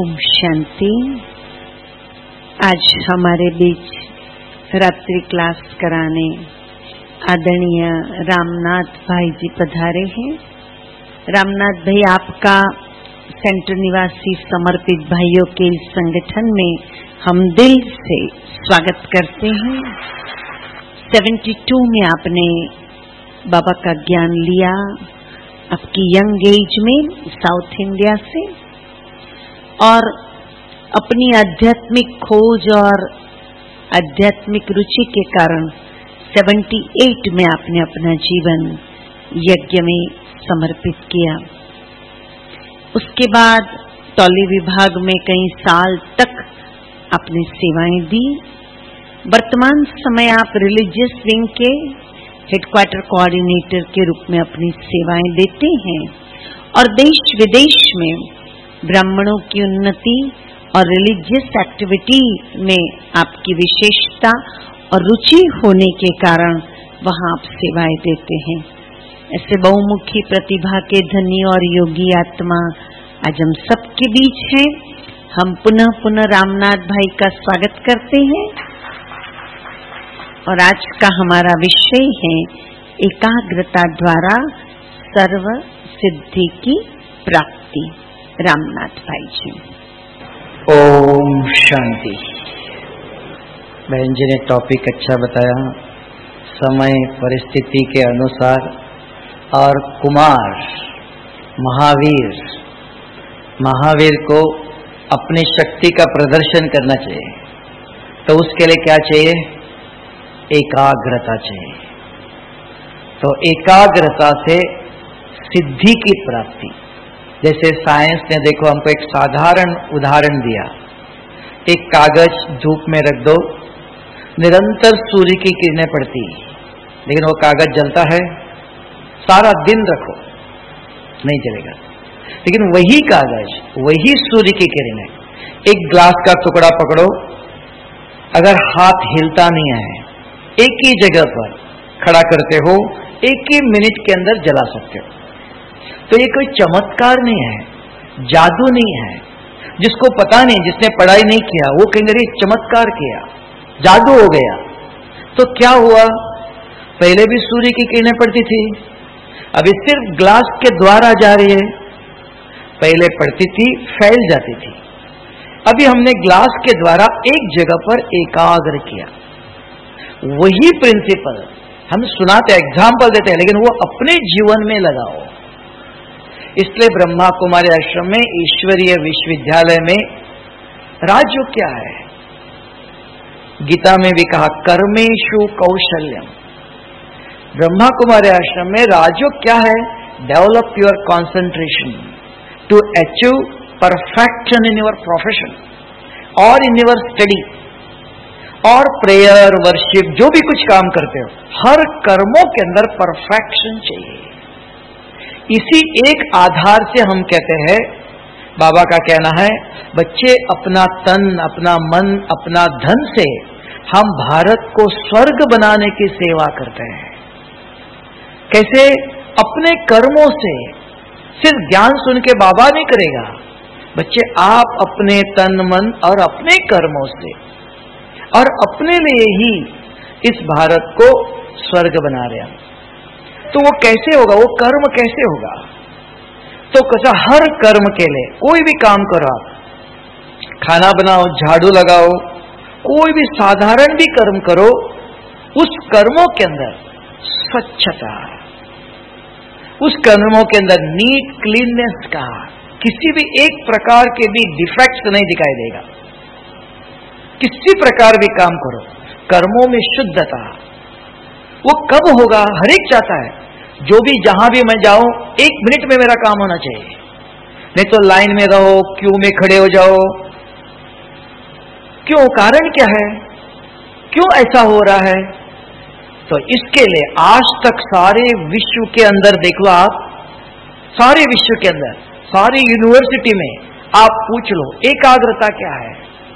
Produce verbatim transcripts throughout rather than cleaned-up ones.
ओम शांति। आज हमारे बीच रात्रि क्लास कराने आदरणीय रामनाथ भाई जी पधारे हैं। रामनाथ भाई, आपका सेंटर निवासी समर्पित भाइयों के इस संगठन में हम दिल से स्वागत करते हैं। बहत्तर में आपने बाबा का ज्ञान लिया, आपकी यंग एज में साउथ इंडिया से, और अपनी आध्यात्मिक खोज और आध्यात्मिक रुचि के कारण अठहत्तर में आपने अपना जीवन यज्ञ में समर्पित किया। उसके बाद टॉली विभाग में कई साल तक आपने सेवाएं दी। वर्तमान समय आप रिलीजियस विंग के हेडक्वार्टर कोऑर्डिनेटर के रूप में अपनी सेवाएं देते हैं और देश विदेश में ब्राह्मणों की उन्नति और रिलीजियस एक्टिविटी में आपकी विशेषता और रुचि होने के कारण वहां आप सेवाएं देते हैं। ऐसे बहुमुखी प्रतिभा के धनी और योगी आत्मा आज हम सबके बीच हैं। हम पुनः पुनः रामनाथ भाई का स्वागत करते हैं और आज का हमारा विषय है एकाग्रता द्वारा सर्व सिद्धि की प्राप्ति। रामनाथ भाई जी। ओम शांति। बहन जी ने टॉपिक अच्छा बताया, समय परिस्थिति के अनुसार, और कुमार महावीर महावीर को अपनी शक्ति का प्रदर्शन करना चाहिए, तो उसके लिए क्या चाहिए? एकाग्रता चाहिए। तो एकाग्रता से सिद्धि की प्राप्ति। जैसे साइंस ने देखो हमको एक साधारण उदाहरण दिया, एक कागज धूप में रख दो, निरंतर सूर्य की किरणें पड़ती, लेकिन वो कागज जलता है? सारा दिन रखो नहीं जलेगा। लेकिन वही कागज, वही सूर्य की किरणें, एक ग्लास का टुकड़ा पकड़ो, अगर हाथ हिलता नहीं है, एक ही जगह पर खड़ा करते हो, एक ही मिनट के अंदर जला सकते हो। तो ये कोई चमत्कार नहीं है, जादू नहीं है। जिसको पता नहीं, जिसने पढ़ाई नहीं किया, वो कहेंगे अरे चमत्कार किया, जादू हो गया। तो क्या हुआ? पहले भी सूर्य की किरणें पड़ती थी, अभी सिर्फ ग्लास के द्वारा जा रही है। पहले पड़ती थी, फैल जाती थी, अभी हमने ग्लास के द्वारा एक जगह पर एकाग्र किया। वही प्रिंसिपल हम सुनाते, एग्जाम्पल देते हैं, लेकिन वो अपने जीवन में लगाओ। इसलिए ब्रह्मा कुमारी आश्रम में, ईश्वरीय विश्वविद्यालय में राजयोग क्या है? गीता में भी कहा कर्मेषु कौशल्यम। ब्रह्मा कुमारी आश्रम में राजयोग क्या है? Develop your concentration to achieve perfection in your profession और इन योर स्टडी और प्रेयर, वर्शिप, जो भी कुछ काम करते हो, हर कर्मों के अंदर परफेक्शन चाहिए। इसी एक आधार से हम कहते हैं, बाबा का कहना है, बच्चे अपना तन, अपना मन, अपना धन से हम भारत को स्वर्ग बनाने की सेवा करते हैं। कैसे? अपने कर्मों से। सिर्फ ज्ञान सुन के बाबा नहीं करेगा, बच्चे आप अपने तन मन और अपने कर्मों से और अपने लिए ही इस भारत को स्वर्ग बना रहे हैं। तो वो कैसे होगा? वो कर्म कैसे होगा? तो कैसा? हर कर्म के लिए कोई भी काम करो, आप खाना बनाओ, झाड़ू लगाओ, कोई भी साधारण भी कर्म करो, उस कर्मों के अंदर स्वच्छता, उस कर्मों के अंदर नीट क्लीननेस का किसी भी एक प्रकार के भी डिफेक्ट्स नहीं दिखाई देगा। किसी प्रकार भी काम करो, कर्मों में शुद्धता। वो कब होगा? हर एक चाहता है, जो भी जहां भी मैं जाऊं, एक मिनट में मेरा काम होना चाहिए, नहीं तो लाइन में रहो, क्यू में खड़े हो जाओ। क्यों? कारण क्या है? क्यों ऐसा हो रहा है? तो इसके लिए आज तक सारे विश्व के अंदर देख लो, आप सारे विश्व के अंदर, सारी यूनिवर्सिटी में आप पूछ लो, एकाग्रता क्या है?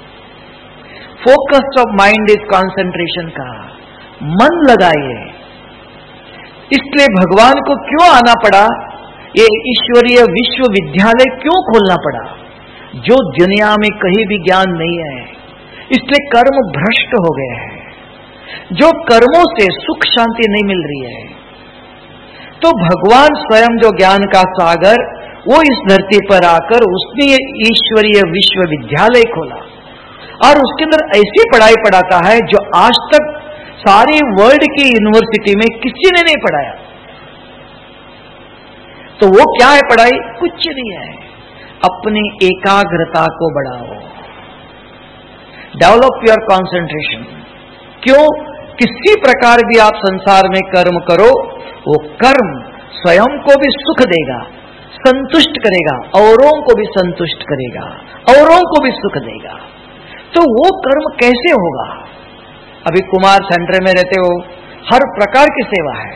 Focus of mind is concentration का। मन लगाइए। इसलिए भगवान को क्यों आना पड़ा? ये ईश्वरीय विश्वविद्यालय क्यों खोलना पड़ा? जो दुनिया में कहीं भी ज्ञान नहीं है, इसलिए कर्म भ्रष्ट हो गए हैं। जो कर्मों से सुख शांति नहीं मिल रही है, तो भगवान स्वयं जो ज्ञान का सागर, वो इस धरती पर आकर उसने ईश्वरीय विश्वविद्यालय खोला और उसके अंदर ऐसी पढ़ाई पढ़ाता है जो आज तक सारी वर्ल्ड की यूनिवर्सिटी में किसी ने नहीं पढ़ाया। तो वो क्या है पढ़ाई? कुछ नहीं है। अपनी एकाग्रता को बढ़ाओ, डेवलप योर कंसंट्रेशन। क्यों? किसी प्रकार भी आप संसार में कर्म करो, वो कर्म स्वयं को भी सुख देगा, संतुष्ट करेगा, औरों को भी संतुष्ट करेगा, औरों को भी सुख देगा। तो वो कर्म कैसे होगा? अभी कुमार सेंटर में रहते हो, हर प्रकार की सेवा है।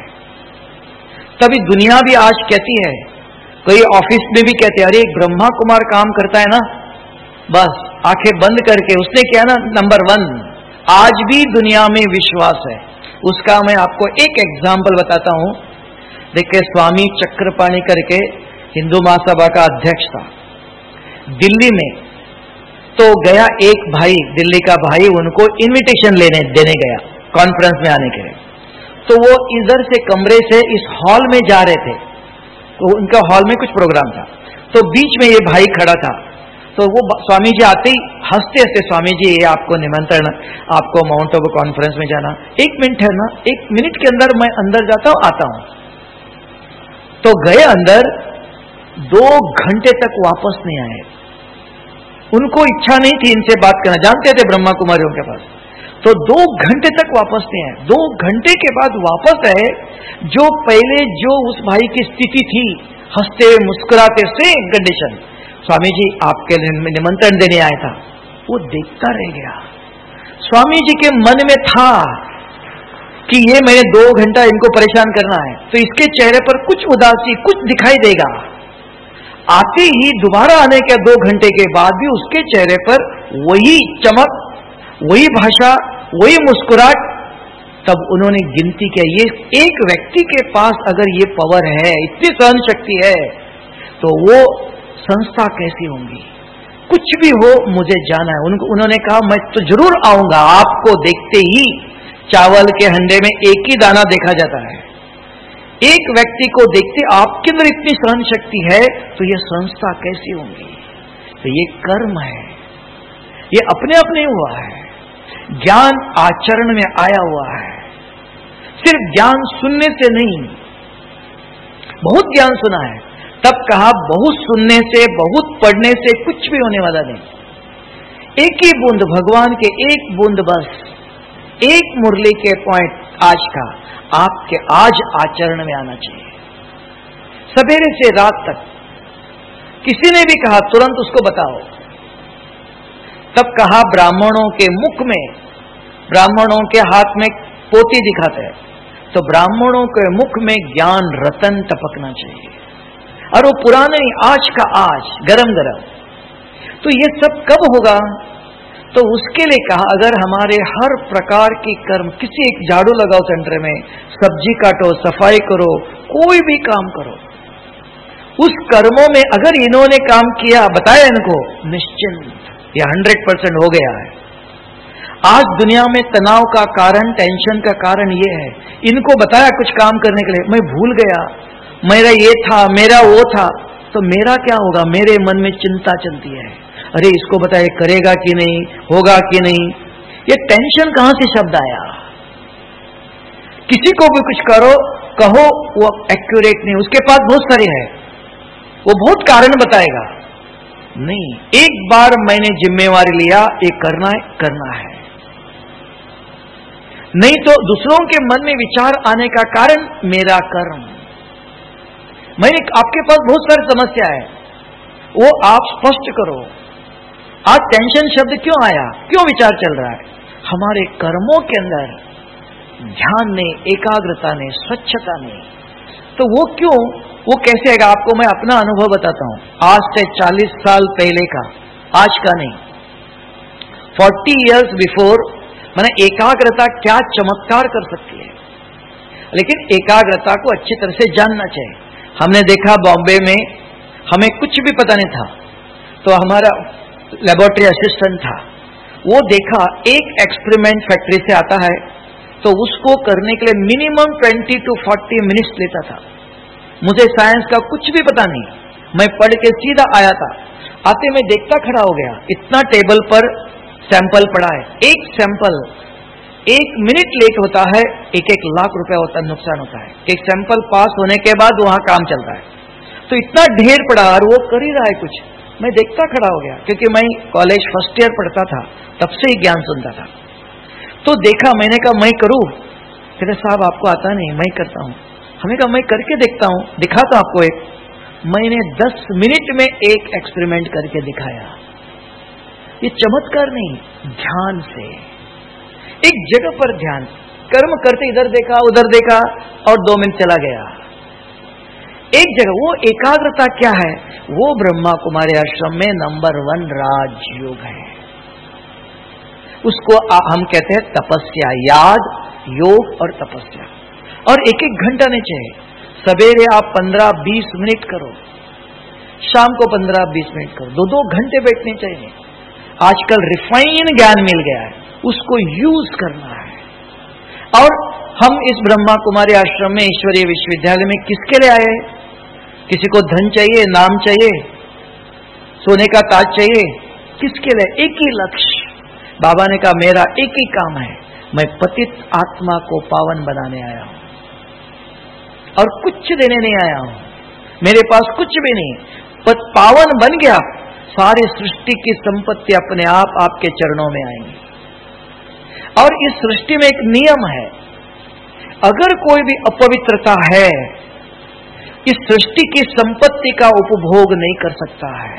तभी दुनिया भी आज कहती है, कोई ऑफिस में भी कहते हैं, अरे एक ब्रह्मा कुमार काम करता है ना, बस आंखें बंद करके उसने किया ना नंबर वन। आज भी दुनिया में विश्वास है। उसका मैं आपको एक एग्जाम्पल बताता हूं। देखिए, स्वामी चक्रपाणी करके हिंदू महासभा का अध्यक्ष था दिल्ली में। तो गया एक भाई, दिल्ली का भाई, उनको इनविटेशन लेने देने गया कॉन्फ्रेंस में आने के लिए। तो वो इधर से कमरे से इस हॉल में जा रहे थे, तो उनका हॉल में कुछ प्रोग्राम था। तो बीच में ये भाई खड़ा था। तो वो स्वामी जी आते ही हंसते हंसते, स्वामी जी ये आपको निमंत्रण, आपको माउंट आबू कॉन्फ्रेंस में जाना, एक मिनट है ना, एक मिनट के अंदर मैं अंदर जाता हूं, आता हूं। तो गए अंदर, दो घंटे तक वापस नहीं आए। उनको इच्छा नहीं थी इनसे बात करना, जानते थे ब्रह्मा कुमारियों के पास। तो दो घंटे तक वापस नहीं आए। दो घंटे के बाद वापस आए। जो पहले जो उस भाई की स्थिति थी, हंसते मुस्कुराते, सेम कंडीशन, स्वामी जी आपके लिए निमंत्रण देने आया था, वो देखता रह गया। स्वामी जी के मन में था कि ये मैंने दो घंटा इनको परेशान करना है, तो इसके चेहरे पर कुछ उदासी, कुछ दिखाई देगा। आते ही दोबारा आने के दो घंटे के बाद भी उसके चेहरे पर वही चमक, वही भाषा, वही मुस्कुराहट। तब उन्होंने गिनती किया, ये एक व्यक्ति के पास अगर ये पावर है, इतनी सहन शक्ति है, तो वो संस्था कैसी होंगी? कुछ भी हो मुझे जाना है। उनको उन्होंने कहा, मैं तो जरूर आऊंगा। आपको देखते ही चावल के हंडे में एक ही दाना देखा जाता है। एक व्यक्ति को देखते आपके अंदर इतनी सहन शक्ति है, तो ये संस्था कैसी होंगी? तो ये कर्म है, ये अपने अपने हुआ है। ज्ञान आचरण में आया हुआ है। सिर्फ ज्ञान सुनने से नहीं, बहुत ज्ञान सुना है, तब कहा बहुत सुनने से, बहुत पढ़ने से कुछ भी होने वाला नहीं। एक ही बूंद भगवान के, एक बूंद बस, एक मुरली के पॉइंट आज का आपके आज आचरण में आना चाहिए। सवेरे से रात तक किसी ने भी कहा तुरंत उसको बताओ। तब कहा ब्राह्मणों के मुख में, ब्राह्मणों के हाथ में पोती दिखाते हैं, तो ब्राह्मणों के मुख में ज्ञान रतन टपकना चाहिए। और वो पुराना नहीं, आज का आज, गरम गरम। तो ये सब कब होगा? तो उसके लिए कहा, अगर हमारे हर प्रकार की कर्म, किसी एक झाड़ू लगाओ सेंटर में, सब्जी काटो, सफाई करो, कोई भी काम करो, उस कर्मों में अगर इन्होंने काम किया, बताया इनको, निश्चिंत ये हंड्रेड परसेंट हो गया है। आज दुनिया में तनाव का कारण, टेंशन का कारण ये है, इनको बताया कुछ काम करने के लिए, मैं भूल गया, मेरा ये था, मेरा वो था, तो मेरा क्या होगा? मेरे मन में चिंता चलती है, अरे इसको बताए करेगा कि नहीं, होगा कि नहीं। ये टेंशन कहां से शब्द आया? किसी को भी कुछ करो, कहो, वो एक्यूरेट नहीं, उसके पास बहुत सारे है, वो बहुत कारण बताएगा। नहीं, एक बार मैंने जिम्मेवारी लिया, ये करना है, करना है। नहीं तो दूसरों के मन में विचार आने का कारण मेरा कर्म। मैंने आपके पास बहुत सारी समस्या है, वो आप स्पष्ट करो। आज टेंशन शब्द क्यों आया? क्यों विचार चल रहा है? हमारे कर्मों के अंदर ध्यान ने, एकाग्रता ने, स्वच्छता ने। तो वो क्यों, वो कैसे आएगा? आपको मैं अपना अनुभव बताता हूं, आज से चालीस साल पहले का, आज का नहीं, फोर्टी इयर्स बिफोर। मैंने एकाग्रता क्या चमत्कार कर सकती है, लेकिन एकाग्रता को अच्छी तरह से जानना चाहिए। हमने देखा बॉम्बे में हमें कुछ भी पता नहीं था, तो हमारा लेबोरेटरी असिस्टेंट था, वो देखा एक एक्सपेरिमेंट फैक्ट्री से आता है तो उसको करने के लिए minimum twenty to forty minutes लेता था। मुझे साइंस का कुछ भी पता नहीं, मैं पढ़ के सीधा आया था। आते मैं देखता खड़ा हो गया, इतना टेबल पर सैंपल पड़ा है, एक सैंपल एक मिनट लेट होता है एक एक लाख रुपया होता है, नुकसान होता है। एक सैंपल पास होने के बाद वहां काम चलता है। तो इतना ढेर पड़ा और वो कर ही रहा है कुछ। मैं देखता खड़ा हो गया, क्योंकि मैं कॉलेज फर्स्ट ईयर पढ़ता था, तब से ही ज्ञान सुनता था। तो देखा, मैंने कहा मैं करूं? कहते साहब आपको आता नहीं, मैं करता हूं। हमें कहा मैं करके देखता हूं, दिखाता आपको एक। मैंने दस मिनट में एक एक्सपेरिमेंट करके दिखाया। ये चमत्कार नहीं, ध्यान से एक जगह पर ध्यान, कर्म करते इधर देखा उधर देखा और दो मिनट चला गया। एक जगह वो एकाग्रता क्या है? वो ब्रह्मा कुमारी आश्रम में नंबर वन राजयोग है। उसको हम कहते हैं तपस्या, याद, योग और तपस्या। और एक एक घंटा नहीं चाहिए। सवेरे आप पंद्रह बीस मिनट करो, शाम को पंद्रह बीस मिनट करो, दो दो घंटे बैठने चाहिए। आजकल रिफाइन ज्ञान मिल गया है, उसको यूज करना है। और हम इस ब्रह्मा कुमारी आश्रम में, ईश्वरीय विश्वविद्यालय में किसके लिए आए? किसी को धन चाहिए, नाम चाहिए, सोने का ताज चाहिए? किसके लिए? एक ही लक्ष्य। बाबा ने कहा मेरा एक ही काम है, मैं पतित आत्मा को पावन बनाने आया हूं और कुछ देने नहीं आया हूं। मेरे पास कुछ भी नहीं, पत पावन बन गया, सारी सृष्टि की संपत्ति अपने आप आपके चरणों में आएंगी। और इस सृष्टि में एक नियम है, अगर कोई भी अपवित्रता है, इस सृष्टि की संपत्ति का उपभोग नहीं कर सकता है।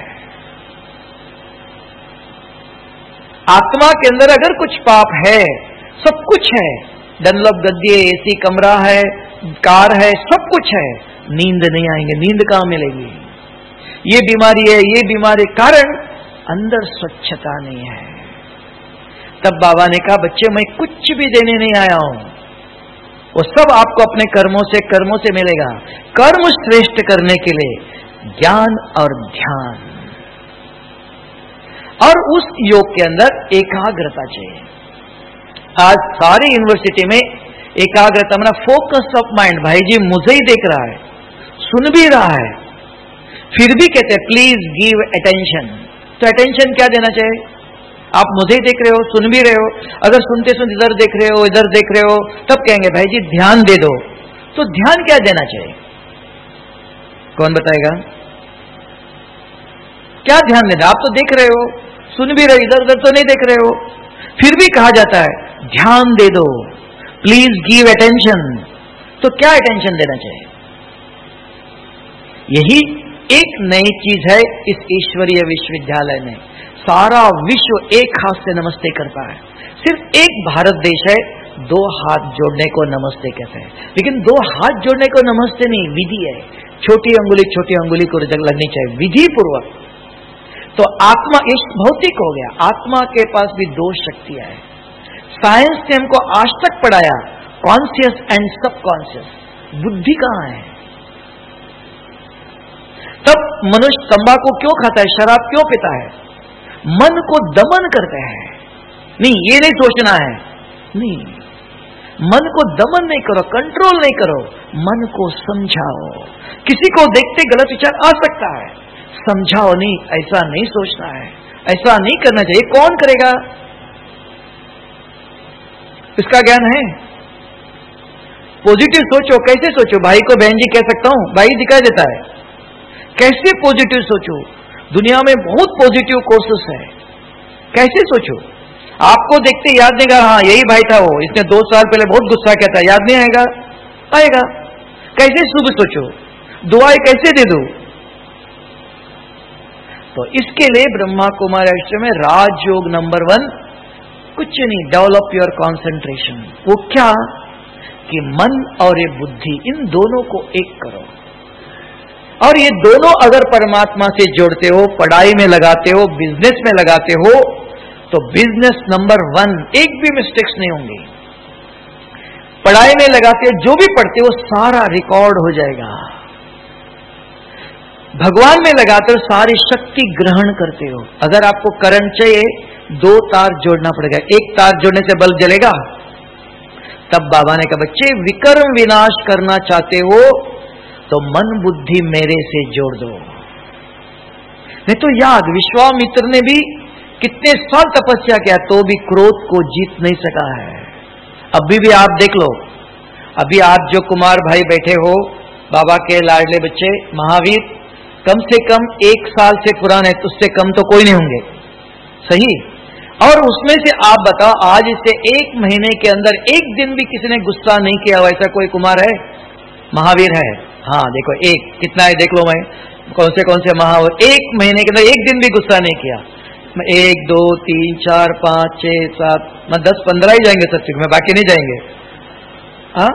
आत्मा के अंदर अगर कुछ पाप है, सब कुछ है, डनलप गद्दे, एसी कमरा है, कार है, सब कुछ है, नींद नहीं आएंगे। नींद कहां मिलेगी? ये बीमारी है, ये बीमारी, कारण अंदर स्वच्छता नहीं है। तब बाबा ने कहा बच्चे मैं कुछ भी देने नहीं आया हूं, वो सब आपको अपने कर्मों से कर्मों से मिलेगा। कर्म श्रेष्ठ करने के लिए ज्ञान और ध्यान, और उस योग के अंदर एकाग्रता चाहिए। आज सारी यूनिवर्सिटी में एकाग्रता मतलब फोकस ऑफ माइंड। भाई जी मुझे ही देख रहा है, सुन भी रहा है, फिर भी कहते हैं प्लीज गिव अटेंशन। तो अटेंशन क्या देना चाहिए? आप मुझे ही देख रहे हो, सुन भी रहे हो, अगर सुनते सुनते इधर देख रहे हो, इधर देख रहे हो, तब कहेंगे भाई जी ध्यान दे दो। तो ध्यान क्या देना चाहिए? कौन बताएगा? क्या ध्यान देना? आप तो देख रहे हो, सुन भी रहे हो, इधर उधर तो नहीं देख रहे हो, फिर भी कहा जाता है ध्यान दे दो, प्लीज गिव अटेंशन। तो क्या अटेंशन देना चाहिए? यही एक नई चीज है इस ईश्वरीय विश्वविद्यालय में। सारा विश्व एक हाथ से नमस्ते करता है। सिर्फ एक भारत देश है दो हाथ जोड़ने को नमस्ते कहते हैं, लेकिन दो हाथ जोड़ने को नमस्ते नहीं, विधि है। छोटी अंगुली छोटी अंगुली को लगनी चाहिए विधि पूर्वक। तो आत्मा इस भौतिक हो गया, आत्मा के पास भी दो शक्तियां हैं। साइंस ने हमको आज तक पढ़ाया कॉन्शियस एंड सबकॉन्शियस, बुद्धि कहां है? तब मनुष्य तंबाकू क्यों खाता है, शराब क्यों पीता है? मन को दमन करते हैं। नहीं ये नहीं सोचना है, नहीं, मन को दमन नहीं करो, कंट्रोल नहीं करो, मन को समझाओ। किसी को देखते गलत विचार आ सकता है, समझाओ, नहीं ऐसा नहीं सोचना है, ऐसा नहीं करना चाहिए। कौन करेगा? इसका ज्ञान है। पॉजिटिव सोचो। कैसे सोचो? भाई को बहन जी कह सकता हूं, भाई दिखा देता है। कैसे पॉजिटिव सोचो? दुनिया में बहुत पॉजिटिव कोर्सेस है, कैसे सोचो? आपको देखते याद नहीं, हाँ यही भाई था वो, इसने दो साल पहले बहुत गुस्सा किया था, याद नहीं आएगा? आएगा। कैसे शुभ सोचो? दुआएं कैसे दे दो? तो इसके लिए ब्रह्मा कुमारी आश्रम में राजयोग नंबर वन, कुछ नहीं, डेवलप योर कॉन्सेंट्रेशन। वो क्या कि मन और ये बुद्धि, इन दोनों को एक करो। और ये दोनों अगर परमात्मा से जोड़ते हो, पढ़ाई में लगाते हो, बिजनेस में लगाते हो, तो बिजनेस नंबर वन, एक भी मिस्टेक्स नहीं होंगी। पढ़ाई में लगाते हो, जो भी पढ़ते हो सारा रिकॉर्ड हो जाएगा। भगवान में लगाते हो, सारी शक्ति ग्रहण करते हो। अगर आपको करंट चाहिए, दो तार जोड़ना पड़ेगा, एक तार जोड़ने से बल्ब जलेगा। तब बाबा ने कहा, बच्चे विकर्म विनाश करना चाहते हो तो मन बुद्धि मेरे से जोड़ दो। नहीं तो याद, विश्वामित्र ने भी कितने साल तपस्या किया तो भी क्रोध को जीत नहीं सका है। अभी भी आप देख लो, अभी आप जो कुमार भाई बैठे हो, बाबा के लाडले बच्चे महावीर, कम से कम एक साल से पुराने, उससे कम तो कोई नहीं होंगे, सही। और उसमें से आप बताओ, आज से एक महीने के अंदर एक दिन भी किसी ने गुस्सा नहीं किया हो, ऐसा कोई कुमार है? महावीर है? हाँ देखो, एक कितना है देख लो, मैं कौन से कौन से महावीर एक महीने के अंदर एक दिन भी गुस्सा नहीं किया। एक दो तीन चार पांच छह सात, मैं दस पंद्रह ही जाएंगे सत्युग में, बाकी नहीं जाएंगे। हाँ,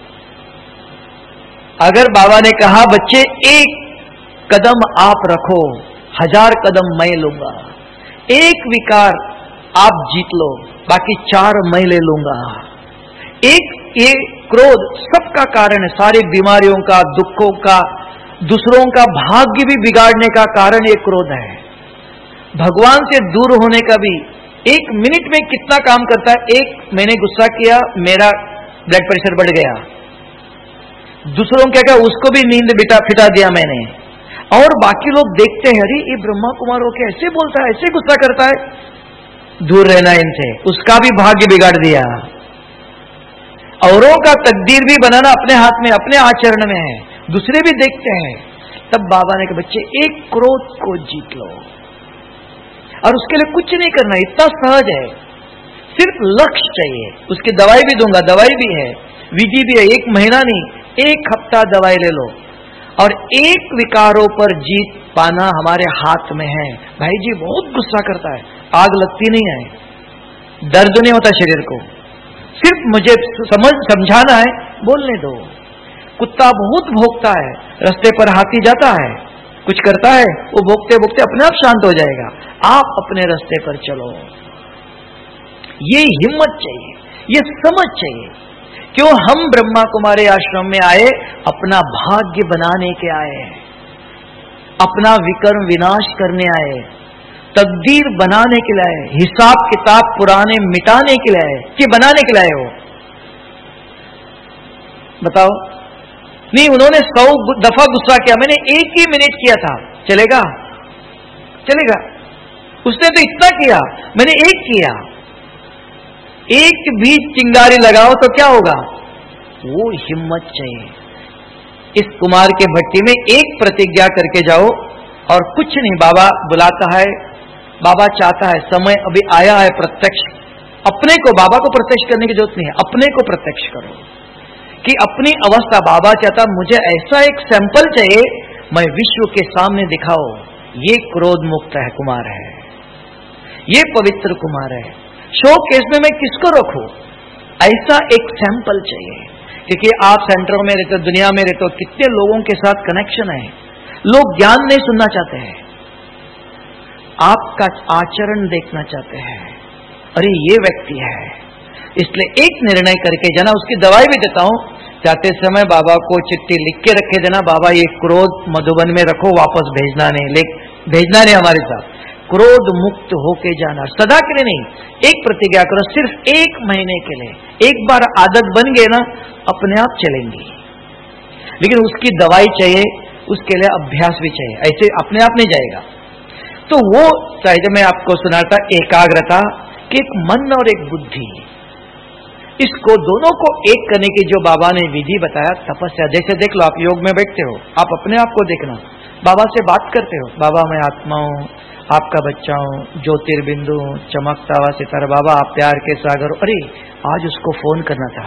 अगर बाबा ने कहा बच्चे एक कदम आप रखो, हजार कदम मैं लूंगा, एक विकार आप जीत लो, बाकी चार मैं ले लूंगा। एक ये क्रोध सबका कारण है, सारी बीमारियों का, दुखों का, दूसरों का भाग्य भी बिगाड़ने का कारण ये क्रोध है। भगवान से दूर होने का भी एक मिनट में कितना काम करता है। एक मैंने गुस्सा किया, मेरा ब्लड प्रेशर बढ़ गया, दूसरों क्या क्या उसको भी नींद बिटा फिटा दिया मैंने, और बाकी लोग देखते हैं, अरे ये ब्रह्मा कुमार होके ऐसे बोलता है, ऐसे गुस्सा करता है, दूर रहना इनसे, उसका भी भाग्य बिगाड़ दिया। औरों का तकदीर भी बनाना अपने हाथ में, अपने आचरण में है, दूसरे भी देखते हैं। तब बाबा ने कहा बच्चे एक क्रोध को जीत लो, और उसके लिए कुछ नहीं करना, इतना सहज है, सिर्फ लक्ष्य चाहिए। उसकी दवाई भी दूंगा, दवाई भी है, विधि भी है, एक महीना नहीं एक हफ्ता दवाई ले लो, और एक विकारों पर जीत पाना हमारे हाथ में है। भाई जी बहुत गुस्सा करता है, आग लगती नहीं है, दर्द नहीं होता शरीर को, सिर्फ मुझे समझ समझाना है, बोलने दो। कुत्ता बहुत भौंकता है, रास्ते पर हाथी जाता है, कुछ करता है, वो भौंकते भौंकते अपने आप शांत हो जाएगा। आप अपने रास्ते पर चलो, ये हिम्मत चाहिए, ये समझ चाहिए। क्यों हम ब्रह्मा कुमारी आश्रम में आए? अपना भाग्य बनाने के आए, अपना विकर्म विनाश करने आए, तकदीर बनाने के लिए आए, हिसाब किताब पुराने मिटाने के लिए आए, कि बनाने के लिए आए हो? बताओ। नहीं, उन्होंने सौ दफा गुस्सा किया, मैंने एक ही मिनट किया था, चलेगा? चलेगा? उसने तो इतना किया, मैंने एक किया। एक भी चिंगारी लगाओ तो क्या होगा? वो हिम्मत चाहिए। इस कुमार के भट्टी में एक प्रतिज्ञा करके जाओ, और कुछ नहीं, बाबा बुलाता है, बाबा चाहता है, समय अभी आया है प्रत्यक्ष। अपने को, बाबा को प्रत्यक्ष करने की जरूरत नहीं है, अपने को प्रत्यक्ष करो कि अपनी अवस्था, बाबा चाहता मुझे ऐसा एक सैंपल चाहिए, मैं विश्व के सामने दिखाओ, ये क्रोध मुक्त है कुमार है, ये पवित्र कुमार है। शो केस में मैं किसको रखूं? ऐसा एक सैंपल चाहिए। क्योंकि आप सेंटर में रहते हो, दुनिया में रहते हो, कितने लोगों के साथ कनेक्शन है, लोग ज्ञान नहीं सुनना चाहते हैं, आपका आचरण देखना चाहते हैं, अरे ये व्यक्ति है। इसलिए एक निर्णय करके जाना, उसकी दवाई भी देता हूं, जाते समय बाबा को चिट्ठी लिख के रखे देना, बाबा ये क्रोध मधुबन में रखो, वापस भेजना नहीं, भेजना नहीं हमारे साथ, क्रोध मुक्त होके जाना, सदा के लिए नहीं। एक प्रतिज्ञा करो, सिर्फ एक महीने के लिए, एक बार आदत बन गए ना, अपने आप चलेंगी। लेकिन उसकी दवाई चाहिए, उसके लिए अभ्यास भी चाहिए, ऐसे अपने आप नहीं जाएगा। तो वो चाहिए, मैं आपको सुनाता एकाग्रता कि एक मन और एक बुद्धि, इसको दोनों को एक करने की जो बाबा ने विधि बताया, तपस्या। जैसे देख लो, आप योग में बैठते हो, आप अपने आप को देखना, बाबा से बात करते हो, बाबा मैं आत्मा हूं, आपका बच्चा हूं, ज्योतिर्बिंदु, चमकता हुआ सितारा, बाबा आप प्यार के सागर हो। अरे आज उसको फोन करना था,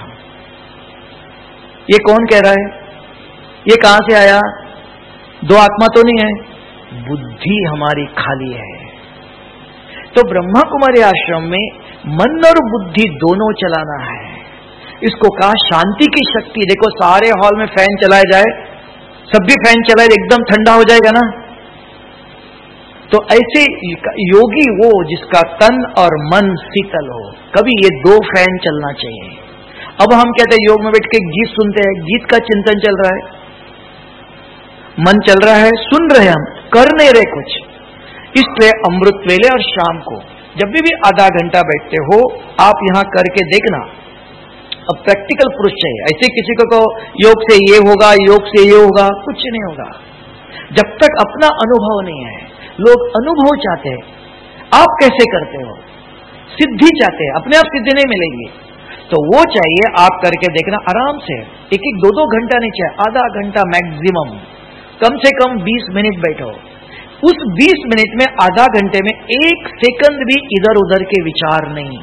ये कौन कह रहा है, ये कहां से आया? दो आत्मा तो नहीं है, बुद्धि हमारी खाली है। तो ब्रह्मा कुमारी आश्रम में मन और बुद्धि दोनों चलाना है। इसको कहा शांति की शक्ति। देखो सारे हॉल में फैन चलाया जाए, सब भी फैन चलाए, एकदम ठंडा हो जाएगा ना। तो ऐसे योगी वो जिसका तन और मन शीतल हो, कभी ये दो फैन चलना चाहिए। अब हम कहते हैं योग में बैठ के गीत सुनते हैं, गीत का चिंतन चल रहा है, मन चल रहा है, सुन रहे हम, कर नहीं रहे कुछ। इसलिए अमृत वेले और शाम को जब भी, भी आधा घंटा बैठते हो आप यहां करके देखना। अब प्रैक्टिकल पुरुष चाहिए, ऐसे किसी को कहो योग से ये होगा, योग से ये होगा, कुछ नहीं होगा जब तक अपना अनुभव नहीं है। लोग अनुभव चाहते हैं, आप कैसे करते हो? सिद्धि चाहते हैं, अपने आप सिद्धि नहीं मिलेगी, तो वो चाहिए आप करके देखना आराम से। एक एक दो दो घंटा नहीं चाहिए, आधा घंटा मैक्सिमम, कम से कम बीस मिनट बैठो। उस बीस मिनट में, आधा घंटे में एक सेकंड भी इधर उधर के विचार नहीं।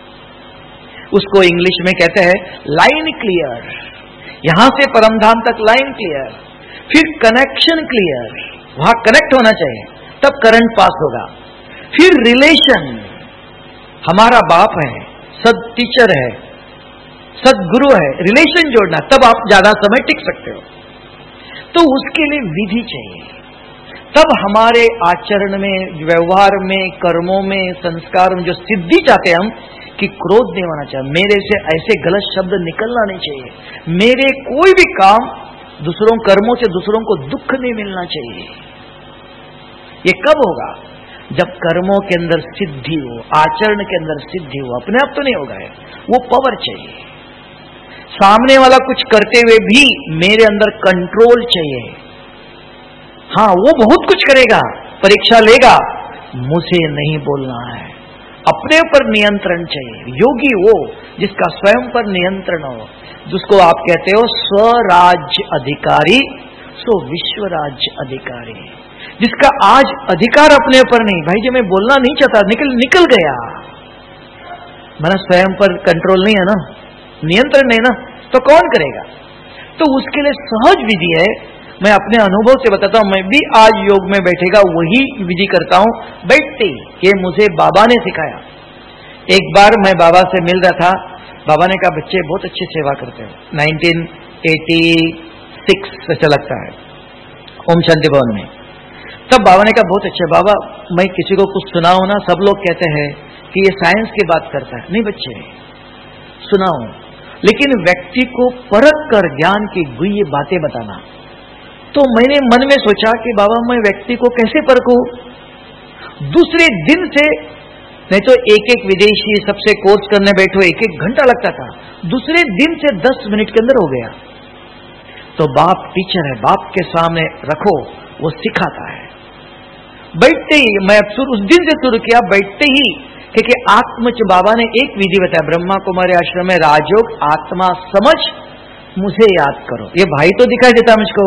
उसको इंग्लिश में कहते हैं लाइन क्लियर। यहां से परमधाम तक लाइन क्लियर, फिर कनेक्शन क्लियर, वहां कनेक्ट होना चाहिए, तब करंट पास होगा। फिर रिलेशन, हमारा बाप है, सद टीचर है, सदगुरु है, रिलेशन जोड़ना, तब आप ज्यादा समय टिक सकते हो। तो उसके लिए विधि चाहिए, तब हमारे आचरण में, व्यवहार में, कर्मों में, संस्कार में जो सिद्धि चाहते हैं हम, कि क्रोध नहीं होना चाहिए, मेरे से ऐसे गलत शब्द निकलना नहीं चाहिए, मेरे कोई भी काम दूसरों कर्मों से दूसरों को दुख नहीं मिलना चाहिए। ये कब होगा? जब कर्मों के अंदर सिद्धि हो, आचरण के अंदर सिद्धि हो, अपने आप तो नहीं होगा, है वो पावर चाहिए। सामने वाला कुछ करते हुए भी मेरे अंदर कंट्रोल चाहिए। हाँ, वो बहुत कुछ करेगा, परीक्षा लेगा, मुझे नहीं बोलना है, अपने पर नियंत्रण चाहिए। योगी वो जिसका स्वयं पर नियंत्रण हो, जिसको आप कहते हो स्वराज्य अधिकारी, सो विश्व राज्य अधिकारी। जिसका आज अधिकार अपने ऊपर नहीं, भाई जी मैं बोलना नहीं चाहता, निकल निकल गया, मेरा स्वयं पर कंट्रोल नहीं है ना, नियंत्रण नहीं ना, तो कौन करेगा? तो उसके लिए सहज विधि है। मैं अपने अनुभव से बताता हूं, मैं भी आज योग में बैठेगा वही विधि करता हूं, बैठते ही। ये मुझे बाबा ने सिखाया। एक बार मैं बाबा से मिल रहा था, बाबा ने कहा बच्चे बहुत अच्छी सेवा करते हैं। नाइनटीन एटी सिक्स ऐसा लगता है, ओम शांति भवन में। तब बाबा ने कहा बहुत अच्छे बाबा, मैं किसी को कुछ सुनाऊं ना, सब लोग कहते हैं कि ये साइंस की बात करता है। नहीं बच्चे, सुनाओ, लेकिन व्यक्ति को परख कर ज्ञान की गुह्य बातें बताना। तो मैंने मन में सोचा कि बाबा मैं व्यक्ति को कैसे परखूं? दूसरे दिन से, नहीं तो एक एक विदेशी सबसे कोर्स करने बैठो एक एक घंटा लगता था, दूसरे दिन से दस मिनट के अंदर हो गया। तो बाप टीचर है, बाप के सामने रखो, वो सिखाता है। बैठते ही मैं उस दिन से शुरू किया, बैठते ही, क्योंकि आत्मच बाबा ने एक विधि बताया, ब्रह्मा कुमारी आश्रम में राजयोग, आत्मा समझ मुझे याद करो। ये भाई तो दिखाई देता मुझको,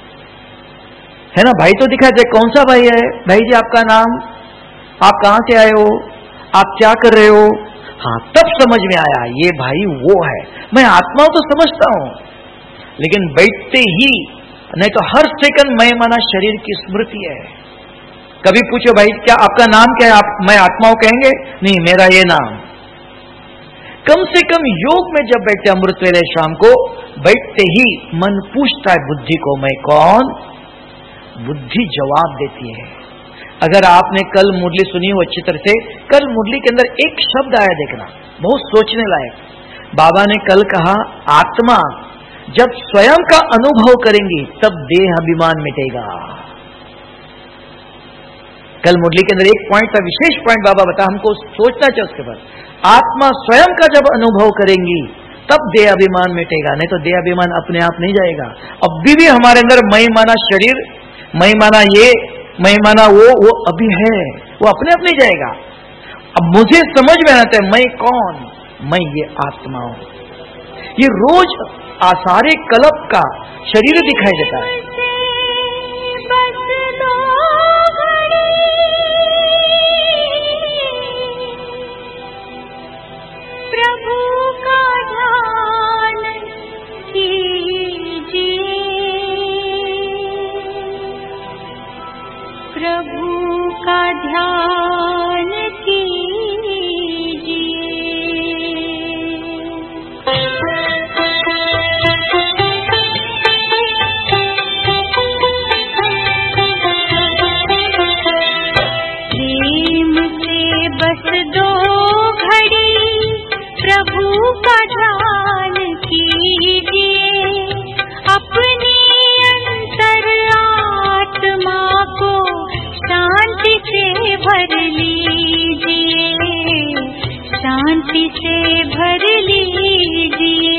है ना, भाई तो दिखाई दे। कौन सा भाई है? भाई जी आपका नाम, आप कहां से आए हो, आप क्या कर रहे हो? हाँ, तब समझ में आया ये भाई वो है। मैं आत्माओं तो समझता हूं, लेकिन बैठते ही, नहीं तो हर सेकंड मैं माना शरीर की स्मृति है। कभी पूछो भाई क्या आपका नाम क्या है, आप मैं आत्माओं कहेंगे नहीं, मेरा ये नाम। कम से कम योग में जब बैठते अमृत वेले शाम को, बैठते ही मन पूछता है बुद्धि को मैं कौन, बुद्धि जवाब देती है। अगर आपने कल मुरली सुनी हो अच्छी तरह से, कल मुरली के अंदर एक शब्द आया, देखना बहुत सोचने लायक। बाबा ने कल कहा आत्मा जब स्वयं का अनुभव करेंगी तब देह अभिमान मिटेगा। कल मुरली के अंदर एक पॉइंट था, विशेष पॉइंट बाबा बता, हमको सोचना चाहिए उसके बाद। आत्मा स्वयं का जब अनुभव करेंगी तब देह अभिमान मिटेगा, नहीं तो देह अभिमान अपने आप नहीं जाएगा। अब भी, भी हमारे अंदर मैं माना शरीर, मैं माना ये, मैं माना वो, वो अभी है, वो अपने आप नहीं जाएगा। अब मुझे समझ में आता है मैं कौन, मैं ये आत्मा हूं। ये रोज आसारे कल्प का शरीर दिखाई देता है। प्रभु का ध्यान कीजिए, प्रभु का ध्यान कीजिए। प्रेम से बस दो घड़ी प्रभु का ध्यान कीजिए, अपने अंतर से भर लीजिए।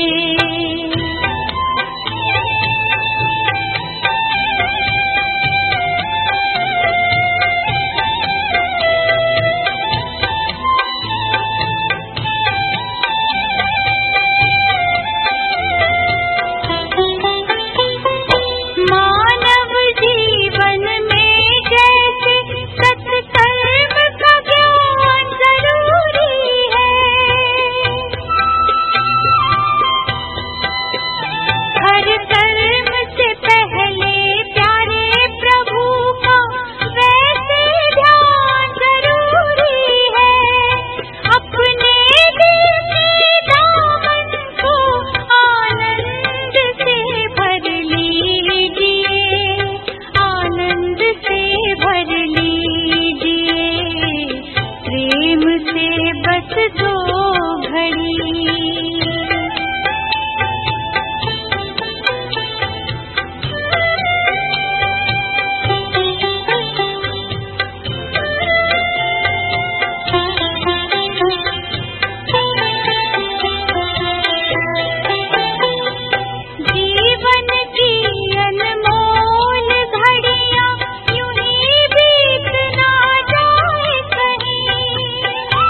मानव जीवन में जैसे सत्कर्म का ज्ञान जरूरी है, हर कर्म से पहले प्यारे प्रभु का वैसे ध्यान जरूरी है। अपने दिल में दामन को आनंद से भर लीजिए, आनंद से भर लीजिए। प्रेम से बस दो घड़ी, जीवन की अनमोल घड़ियां यूं ही बीत ना जाए कहीं।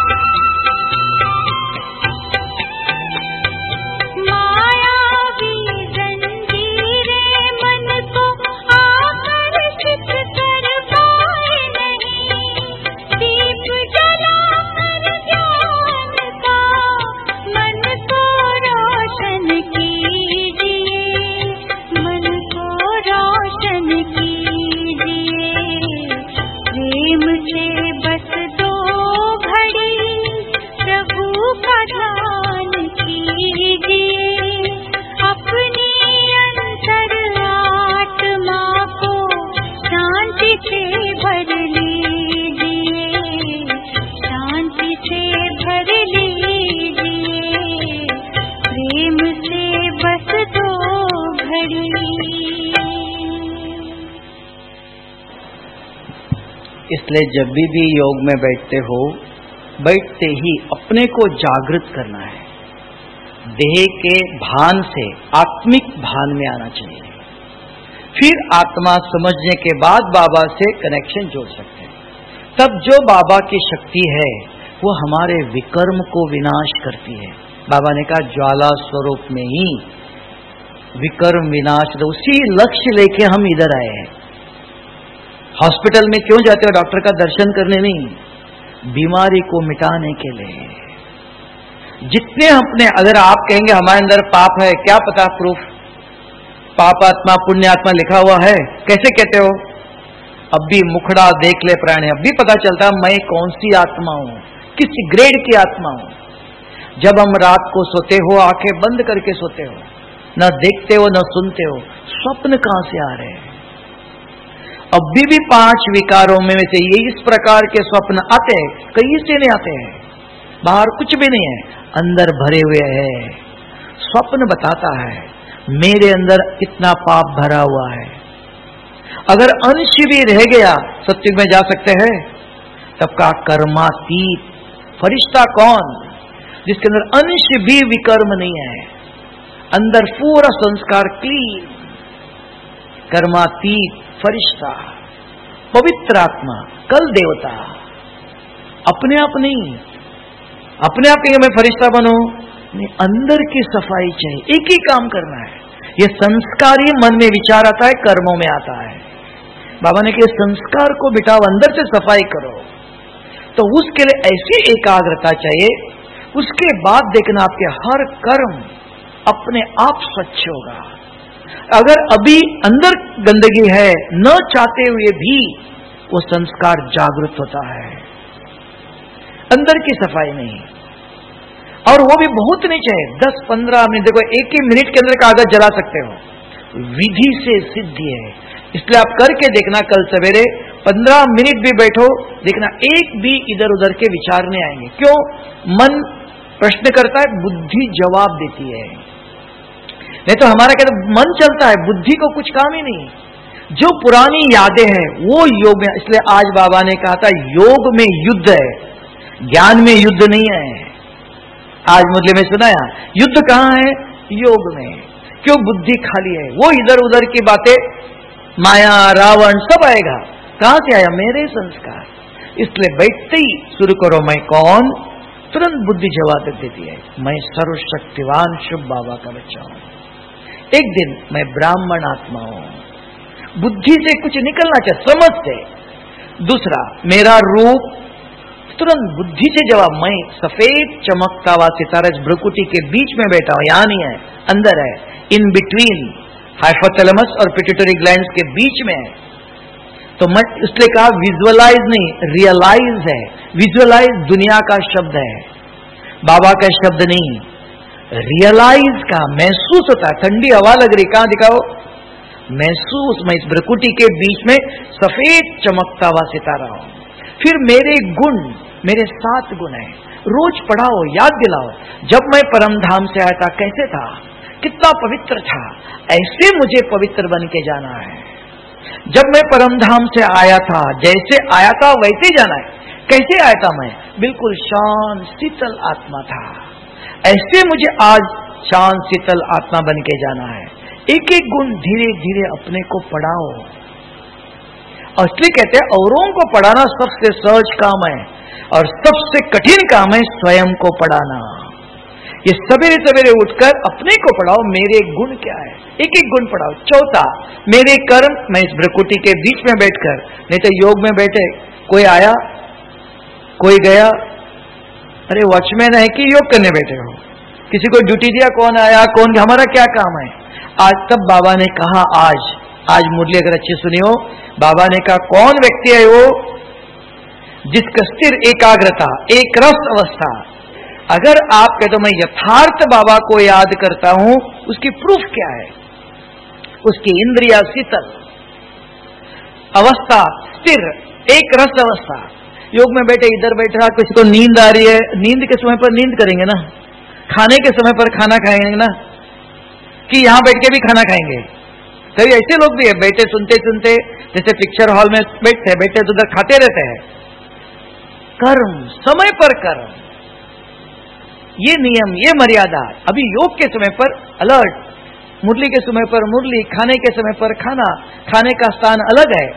मायावी जंजीरें मन को आकर्षित कर पाए नहीं। दीप जलाकर ज्ञान का मन को रोशन कीजिए, मन को रोशन कीजिए। प्रेम से बस दो घड़ी प्रभु का ध्यान कीजिए। अपनी अंतर आत्मा को शांति से भर लीजिए, शांति से भर लीजिए। प्रेम से बस दो घड़ी। इसलिए जब भी भी योग में बैठते हो, बैठते ही अपने को जागृत करना है। देह के भान से आत्मिक भान में आना चाहिए। फिर आत्मा समझने के बाद बाबा से कनेक्शन जोड़ सकते हैं। तब जो बाबा की शक्ति है वो हमारे विकर्म को विनाश करती है। बाबा ने कहा ज्वाला स्वरूप में ही विकर्म विनाश, तो उसी लक्ष्य लेके हम इधर आए हैं। हॉस्पिटल में क्यों जाते हो? डॉक्टर का दर्शन करने नहीं, बीमारी को मिटाने के लिए। जितने अपने, अगर आप कहेंगे हमारे अंदर पाप है, क्या पता प्रूफ? पाप आत्मा पुण्य आत्मा लिखा हुआ है, कैसे कहते हो? अब भी मुखड़ा देख ले प्राणी, अब भी पता चलता है मैं कौन सी आत्मा हूं, किस ग्रेड की आत्मा हूं। जब हम रात को सोते हो, आंखें बंद करके सोते हो, न देखते हो न सुनते हो, स्वप्न कहां से आ रहे हैं? अभी भी पांच विकारों में से ये इस प्रकार के स्वप्न आते हैं, कहीं से नहीं आते हैं, बाहर कुछ भी नहीं है, अंदर भरे हुए हैं। स्वप्न बताता है मेरे अंदर इतना पाप भरा हुआ है। अगर अंश भी रह गया सत्युग में जा सकते हैं। तब का कर्मातीत फरिश्ता कौन? जिसके अंदर अंश भी विकर्म नहीं है, अंदर पूरा संस्कार क्लीन। कर्मातीत फरिश्ता, पवित्र आत्मा, कल देवता। अपने आप नहीं, अपने आप कहेंगे मैं फरिश्ता बनूं, नहीं, अंदर की सफाई चाहिए। एक ही काम करना है। यह संस्कार ही मन में विचार आता है, कर्मों में आता है। बाबा ने कहा संस्कार को बिठाओ, अंदर से सफाई करो। तो उसके लिए ऐसी एकाग्रता चाहिए। उसके बाद देखना आपके हर कर्म अपने आप स्वच्छ होगा। अगर अभी अंदर गंदगी है, न चाहते हुए भी वो संस्कार जागृत होता है। अंदर की सफाई नहीं, और वो भी बहुत नहीं चाहिए, दस पंद्रह मिनट। देखो एक ही मिनट के अंदर कागज जला सकते हो, विधि से सिद्धि है। इसलिए आप करके देखना, कल सवेरे पंद्रह मिनट भी बैठो, देखना एक भी इधर उधर के विचार नहीं आएंगे। क्यों? मन प्रश्न करता है, बुद्धि जवाब देती है। नहीं तो हमारा कहते मन चलता है, बुद्धि को कुछ काम ही नहीं। जो पुरानी यादें हैं वो योग में, इसलिए आज बाबा ने कहा था योग में युद्ध है, ज्ञान में युद्ध नहीं है। आज मुरली में सुनाया, युद्ध कहाँ है? योग में। क्यों? बुद्धि खाली है, वो इधर उधर की बातें, माया रावण सब आएगा। कहां से आया? मेरे संस्कार। इसलिए बैठते ही शुरू करो, मैं कौन? तुरंत बुद्धि जवाब देती है, मैं सर्वशक्तिवान शुभ बाबा का बच्चा हूं। एक दिन मैं ब्राह्मण आत्मा हूं। बुद्धि से कुछ निकलना चाहिए, समझ से। दूसरा, मेरा रूप, तुरंत बुद्धि से जवाब, मैं सफेद चमकता हुआ सितारा इस भ्रुकुटी के बीच में बैठा हूं, यहां नहीं है, अंदर है, इन बिटवीन हाइपोथैलेमस और पिट्यूटरी ग्लैंड्स के बीच में है। तो मैं इसलिए कहा विजुअलाइज नहीं, रियलाइज है। विजुअलाइज दुनिया का शब्द है, बाबा का शब्द नहीं। रियलाइज का महसूस होता है, ठंडी हवा लग रही, कहां दिखाओ? महसूस, मैं इस भ्रुकुटी के बीच में सफेद चमकता हुआ सितारा हूं। फिर मेरे गुण, मेरे सात गुण है, रोज पढ़ाओ, याद दिलाओ। जब मैं परमधाम से आया था कैसे था, कितना पवित्र था, ऐसे मुझे पवित्र बन के जाना है। जब मैं परमधाम से आया था, जैसे आया था वैसे जाना है। कैसे आया था मैं? बिल्कुल शांत शीतल आत्मा था, ऐसे मुझे आज शांत शीतल आत्मा बन के जाना है। एक एक गुण धीरे धीरे अपने को पढ़ाओ। और इसलिए कहते हैं औरों को पढ़ाना सबसे सहज काम है और सबसे कठिन काम है स्वयं को पढ़ाना। ये सवेरे सवेरे उठकर अपने को पढ़ाओ, मेरे गुण क्या है, एक एक गुण पढ़ाओ। चौथा, मेरे कर्म, मैं इस भ्रुकुटी के बीच में बैठकर, नहीं तो योग में बैठे, कोई आया कोई गया, अरे वॉचमैन है कि योग करने बैठे हो, किसी को ड्यूटी दिया, कौन आया कौन, हमारा क्या काम है। आज तब बाबा ने कहा, आज आज मुरली अगर अच्छी सुनी हो, बाबा ने कहा कौन व्यक्ति है वो जिसका स्थिर एकाग्रता, एक रस अवस्था। अगर आप कहते हो मैं यथार्थ बाबा को याद करता हूं, उसकी प्रूफ क्या है? उसकी इंद्रिया शीतल अवस्था, स्थिर एक रस अवस्था। योग में बैठे, इधर बैठा, किसी को नींद आ रही है, नींद के समय पर नींद करेंगे ना, खाने के समय पर खाना खाएंगे ना, कि यहां बैठ के भी खाना खाएंगे। कई ऐसे लोग भी है, बैठे सुनते सुनते, जैसे पिक्चर हॉल में बैठते बैठे तो उधर खाते रहते हैं। कर्म, समय पर कर्म, ये नियम, ये मर्यादा। अभी योग के समय पर अलर्ट, मुरली के समय पर मुरली, खाने के समय पर खाना, खाने का स्थान अलग है,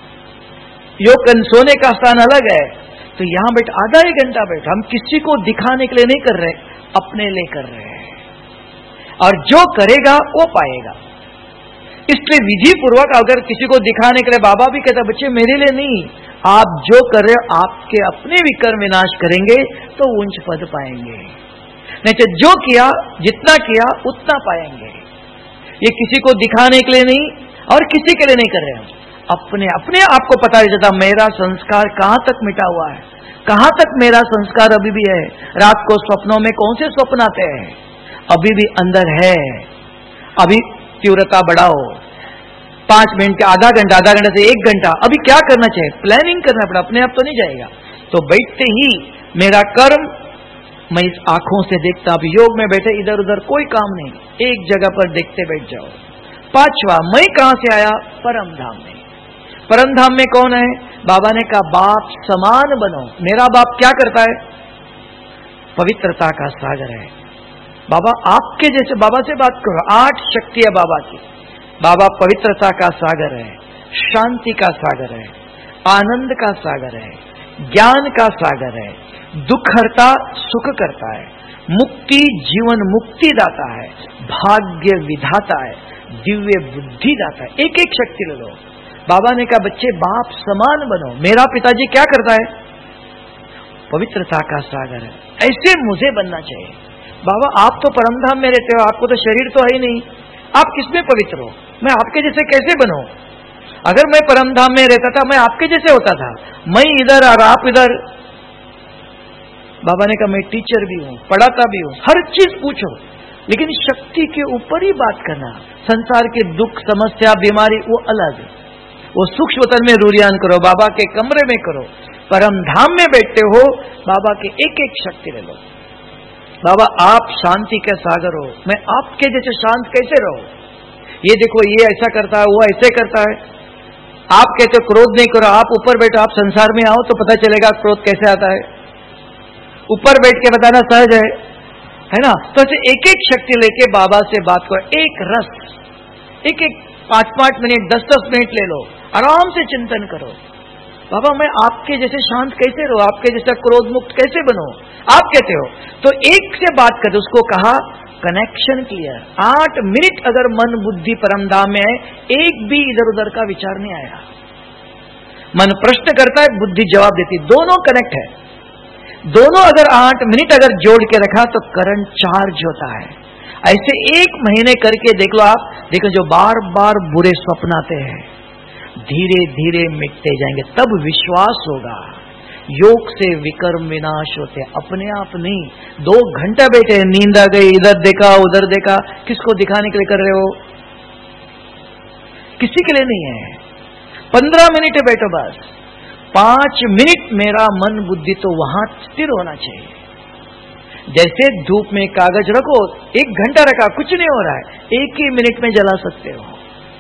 योग सोने का स्थान अलग है। तो यहां बैठ आधा एक घंटा बैठ, हम किसी को दिखाने के लिए नहीं कर रहे, अपने लिए कर रहे हैं, और जो करेगा वो पाएगा। इसलिए विधि पूर्वक अगर किसी को दिखाने के लिए, बाबा भी कहता बच्चे मेरे लिए नहीं, आप जो कर रहे हो आपके अपने विकर्म विनाश करेंगे तो उच्च पद पाएंगे, नहीं तो जो किया, जितना किया उतना पाएंगे। ये किसी को दिखाने के लिए नहीं और किसी के लिए नहीं कर रहे हैं, अपने अपने आप को पता नहीं चलता मेरा संस्कार कहां तक मिटा हुआ है, कहां तक मेरा संस्कार अभी भी है। रात को स्वप्नों में कौन से स्वप्न आते हैं, अभी भी अंदर है। अभी तीव्रता बढ़ाओ, पांच मिनट, आधा घंटा, आधा घंटा से एक घंटा, अभी क्या करना चाहिए, प्लानिंग करना पड़ा, अपने आप तो नहीं जाएगा। तो बैठते ही मेरा कर्म, मैं इस आंखों से देखता, अभी योग में बैठे, इधर उधर कोई काम नहीं, एक जगह पर देखते बैठ जाओ। पांचवा, मैं कहां से आया, परम धाम में। परम धाम में कौन है, बाबा ने कहा बाप समान बनो। मेरा बाप क्या करता है, पवित्रता का सागर है। बाबा आपके जैसे, बाबा से बात करो, आठ शक्ति है बाबा की। बाबा पवित्रता का सागर है, शांति का सागर है, आनंद का सागर है, ज्ञान का सागर है, दुख हरता सुख करता है, मुक्ति जीवन मुक्ति दाता है, भाग्य विधाता है, दिव्य बुद्धि दाता है। एक एक शक्ति ले लो। बाबा ने कहा बच्चे बाप समान बनो। मेरा पिताजी क्या करता है, पवित्रता का सागर है, ऐसे मुझे बनना चाहिए। बाबा आप तो परमधाम में रहते हो, आपको तो शरीर तो है ही नहीं, आप किसमें पवित्र हो, मैं आपके जैसे कैसे बनूं? अगर मैं परमधाम में रहता था, मैं आपके जैसे होता था, मैं इधर और आप इधर। बाबा ने कहा मैं टीचर भी हूं, पढ़ाता भी हूं, हर चीज पूछो, लेकिन शक्ति के ऊपर ही बात करना। संसार के दुख समस्या बीमारी वो अलग, वो सूक्ष्म तल में रूरियान करो, बाबा के कमरे में करो। परमधाम में बैठते हो, बाबा के एक एक शक्ति ले लो। बाबा आप शांति के सागर हो, मैं आपके जैसे शांत कैसे रहो? ये देखो ये ऐसा करता है, वो ऐसे करता है। आप कहते हो क्रोध नहीं करो, आप ऊपर बैठो, आप संसार में आओ तो पता चलेगा क्रोध कैसे आता है। ऊपर बैठ के बताना सहज है, है ना। तो ऐसे एक एक शक्ति लेके बाबा से बात करो, एक रस, एक एक पांच पांच मिनट दस दस मिनट ले लो, आराम से चिंतन करो। बाबा मैं आपके जैसे शांत कैसे रहूं, आपके जैसा क्रोध मुक्त कैसे बनो, आप कहते हो। तो एक से बात करते, उसको कहा कनेक्शन क्लियर। आठ मिनट अगर मन बुद्धि परमधाम में है, एक भी इधर उधर का विचार नहीं आया। मन प्रश्न करता है, बुद्धि जवाब देती, दोनों कनेक्ट है। दोनों अगर आठ मिनट अगर जोड़ के रखा तो करंट चार्ज होता है। ऐसे एक महीने करके देख लो आप, देखो जो बार बार बुरे स्वप्न आते हैं धीरे धीरे मिटते जाएंगे, तब विश्वास होगा। योग से विकर्म विनाश होते अपने आप नहीं। दो घंटा बैठे, नींद आ गई, इधर देखा उधर देखा, किसको दिखाने के लिए कर रहे हो? किसी के लिए नहीं है। पंद्रह मिनट बैठो बस, पांच मिनट मेरा मन बुद्धि तो वहां स्थिर होना चाहिए। जैसे धूप में कागज रखो, एक घंटा रखा कुछ नहीं हो रहा है, एक ही मिनट में जला सकते हो।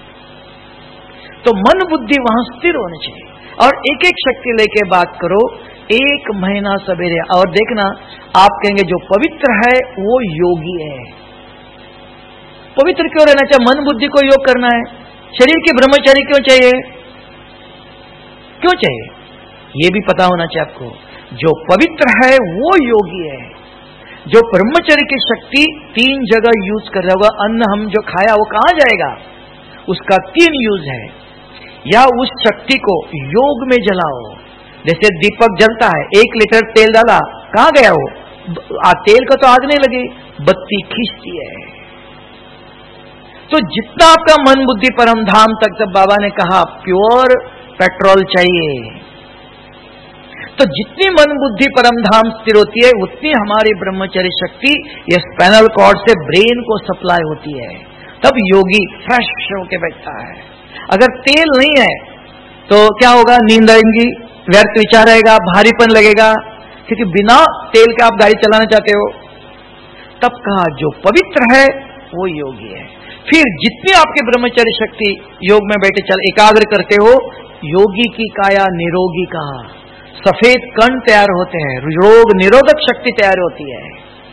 तो मन बुद्धि वहां स्थिर होनी चाहिए। और एक एक शक्ति लेके बात करो, एक महीना सवेरे। और देखना, आप कहेंगे जो पवित्र है वो योगी है। पवित्र क्यों रहना चाहिए? मन बुद्धि को योग करना है। शरीर की ब्रह्मचारी क्यों चाहिए? क्यों चाहिए ये भी पता होना चाहिए आपको। जो पवित्र है वो योगी है। जो ब्रह्मचर्य की शक्ति तीन जगह यूज कर रहा होगा, अन्न हम जो खाया वो कहां जाएगा, उसका तीन यूज है। या उस शक्ति को योग में जलाओ। जैसे दीपक जलता है, एक लीटर तेल डाला, कहां गया वो? आ, तेल को तो आग नहीं लगी, बत्ती खींचती है। तो जितना आपका मन बुद्धि परम धाम तक, जब बाबा ने कहा प्योर पेट्रोल चाहिए, तो जितनी मन बुद्धि परम धाम स्थिर होती है, उतनी हमारी ब्रह्मचर्य शक्ति ये स्पाइनल कॉर्ड से ब्रेन को सप्लाई होती है। तब योगी फ्रेश होके बैठता है। अगर तेल नहीं है तो क्या होगा? नींद आएगी, व्यर्थ विचार आएगा, भारीपन लगेगा, क्योंकि बिना तेल के आप गाड़ी चलाना चाहते हो। तब कहा जो पवित्र है वो योगी है। फिर जितनी आपकी ब्रह्मचर्य शक्ति योग में बैठे चल एकाग्र करते हो, योगी की काया निरोगी कहा, सफेद कण तैयार होते हैं, रोग निरोधक शक्ति तैयार होती है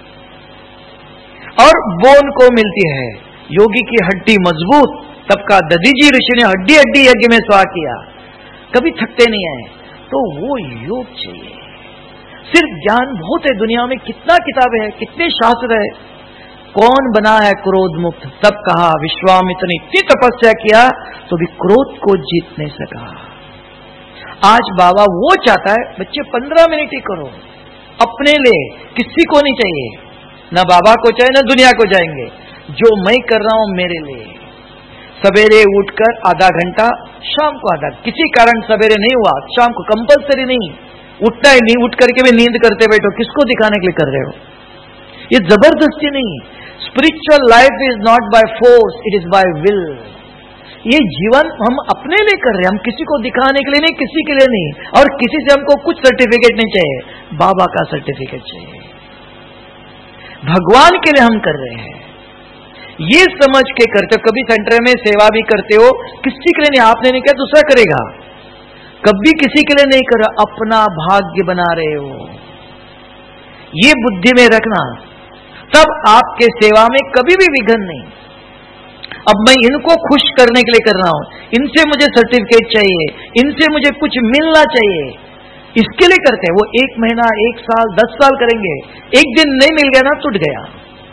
और बोन को मिलती है। योगी की हड्डी मजबूत। तब का दधीजी ऋषि ने हड्डी हड्डी यज्ञ में स्वाहा किया, कभी थकते नहीं है। तो वो योग चाहिए। सिर्फ ज्ञान बहुत है दुनिया में, कितना किताबें है, कितने शास्त्र है, कौन बना है क्रोध मुक्त? तब कहा विश्वामित्र ने इतनी तपस्या किया तो भी क्रोध को जीत नहीं सका। आज बाबा वो चाहता है बच्चे पंद्रह मिनट ही करो अपने लिए, किसी को नहीं चाहिए, ना बाबा को चाहिए ना दुनिया को जाएंगे। जो मैं कर रहा हूं मेरे लिए। सवेरे उठकर आधा घंटा, शाम को आधा, किसी कारण सवेरे नहीं हुआ शाम को कंपलसरी नहीं, उठना ही नहीं, उठ करके भी नींद करते बैठो, किसको दिखाने के लिए कर रहे हो? ये जबरदस्ती नहीं। Spiritual life is not by force, it is by will. ये जीवन हम अपने लिए कर रहे हैं, हम किसी को दिखाने के लिए नहीं, किसी के लिए नहीं, और किसी से हमको कुछ सर्टिफिकेट नहीं चाहिए, बाबा का सर्टिफिकेट चाहिए। भगवान के लिए हम कर रहे हैं, ये समझ के करते हो। कभी सेंटर में सेवा भी करते हो, किसी के लिए नहीं, आपने नहीं किया दूसरा करेगा, कभी किसी के लिए नहीं कर रहा, अपना भाग्य बना रहे हो। ये बुद्धि में रखना, तब आपके सेवा में कभी भी विघ्न नहीं। अब मैं इनको खुश करने के लिए कर रहा हूं, इनसे मुझे सर्टिफिकेट चाहिए, इनसे मुझे कुछ मिलना चाहिए, इसके लिए करते हैं। वो एक महीना, एक साल, दस साल करेंगे, एक दिन नहीं मिल गया ना, टूट गया।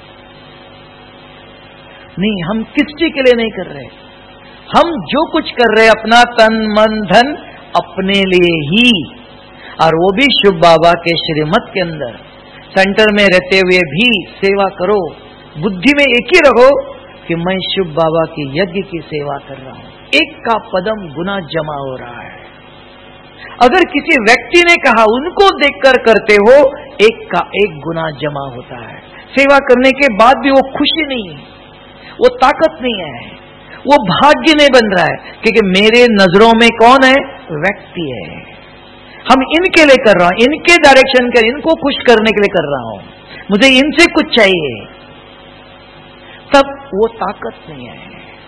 नहीं, हम किसी के लिए नहीं कर रहे। हम जो कुछ कर रहे अपना तन मन धन अपने लिए ही, और वो भी शिव बाबा के श्रीमत के अंदर। सेंटर में रहते हुए भी सेवा करो, बुद्धि में एक ही रखो कि मैं शिव बाबा की यज्ञ की सेवा कर रहा हूं। एक का पदम गुना जमा हो रहा है। अगर किसी व्यक्ति ने कहा उनको देखकर करते हो, एक का एक गुना जमा होता है। सेवा करने के बाद भी वो खुशी नहीं है, वो ताकत नहीं है, वो भाग्य नहीं बन रहा है, क्योंकि मेरे नजरों में कौन है? व्यक्ति है। हम इनके लिए कर रहा हूं, इनके डायरेक्शन के, इनको खुश करने के लिए कर रहा हूं, मुझे इनसे कुछ चाहिए, तब वो ताकत नहीं है।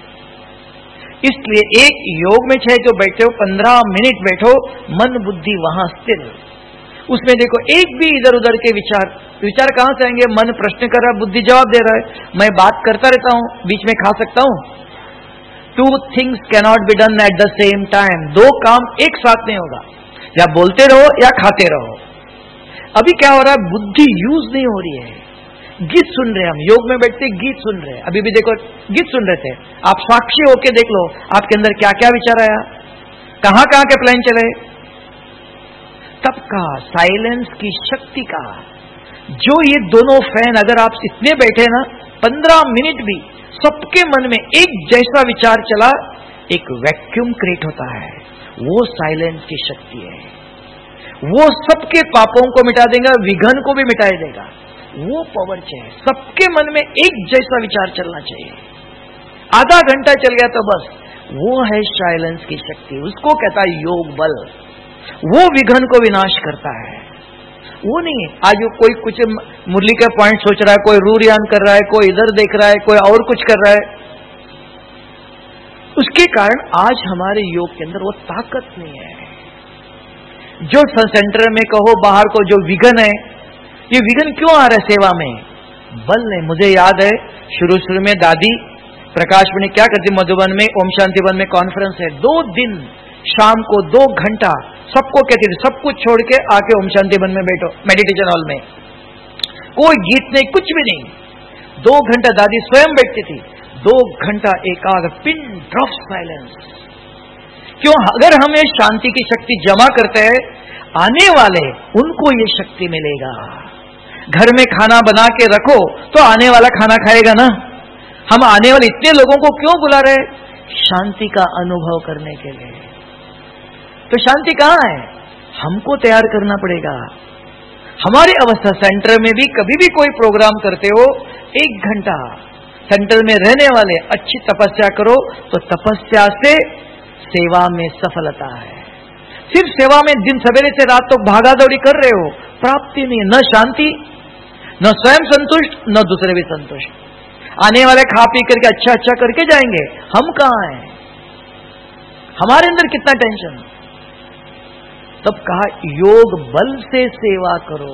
इसलिए एक योग में चाहे जो बैठे हो, पंद्रह मिनट बैठो, मन बुद्धि वहां स्थिर, उसमें देखो एक भी इधर उधर के विचार विचार कहां से आएंगे? मन प्रश्न कर रहा है, बुद्धि जवाब दे रहा है, मैं बात करता रहता हूं, बीच में खा सकता हूं? Two things cannot be done at the same time. दो काम एक साथ नहीं होगा, या बोलते रहो या खाते रहो। अभी क्या हो रहा है? बुद्धि यूज नहीं हो रही है। गीत सुन रहे हैं हम, योग में बैठते गीत सुन रहे हैं। अभी भी देखो गीत सुन रहे थे, आप साक्षी होके देख लो आपके अंदर क्या क्या विचार आया, कहां कहां के प्लान चले। तब का साइलेंस की शक्ति का जो ये दोनों फैन अगर आप इतने बैठे ना, पंद्रह मिनट भी सबके मन में एक जैसा विचार चला, एक वैक्यूम क्रिएट होता है। वो साइलेंस की शक्ति है। वो सबके पापों को मिटा देगा, विघन को भी मिटा देगा। वो पावर चाहिए। सबके मन में एक जैसा विचार चलना चाहिए। आधा घंटा चल गया तो बस, वो है साइलेंस की शक्ति। उसको कहता है योग बल। वो विघन को विनाश करता है। वो नहीं आज कोई कुछ मुरली का पॉइंट सोच रहा है, कोई रूरियान कर रहा है, कोई इधर देख रहा है, कोई और कुछ कर रहा है। उसके कारण आज हमारे योग के अंदर वो ताकत नहीं है। जो सेंटर में कहो, बाहर को जो विघन है, ये विघन क्यों आ रहा है सेवा में? बल नहीं। मुझे याद है शुरू शुरू में दादी प्रकाश में क्या करती, मधुबन में ओम शांति वन में कॉन्फ्रेंस है, दो दिन शाम को दो घंटा सबको कहती थी सब कुछ छोड़ के आके ओम शांति वन में बैठो, मेडिटेशन हॉल में। कोई गीत नहीं, कुछ भी नहीं। दो घंटा दादी स्वयं बैठती थी, दो घंटा एकाग्र, पिन ड्रॉप साइलेंस। क्यों? अगर हम ये शांति की शक्ति जमा करते हैं, आने वाले उनको ये शक्ति मिलेगा। घर में खाना बना के रखो तो आने वाला खाना खाएगा ना। हम आने वाले इतने लोगों को क्यों बुला रहे? शांति का अनुभव करने के लिए। तो शांति कहां है? हमको तैयार करना पड़ेगा। हमारे अवस्था सेंटर में भी कभी भी कोई प्रोग्राम करते हो, एक घंटा सेंटर में रहने वाले अच्छी तपस्या करो, तो तपस्या से सेवा में सफलता है। सिर्फ सेवा में दिन सवेरे से रात तक तो भागा दौड़ी कर रहे हो, प्राप्ति नहीं, न शांति, न स्वयं संतुष्ट, न दूसरे भी संतुष्ट। आने वाले खा पी करके अच्छा अच्छा करके जाएंगे, हम कहां हैं? हमारे अंदर कितना टेंशन। तब कहा योग बल से सेवा करो,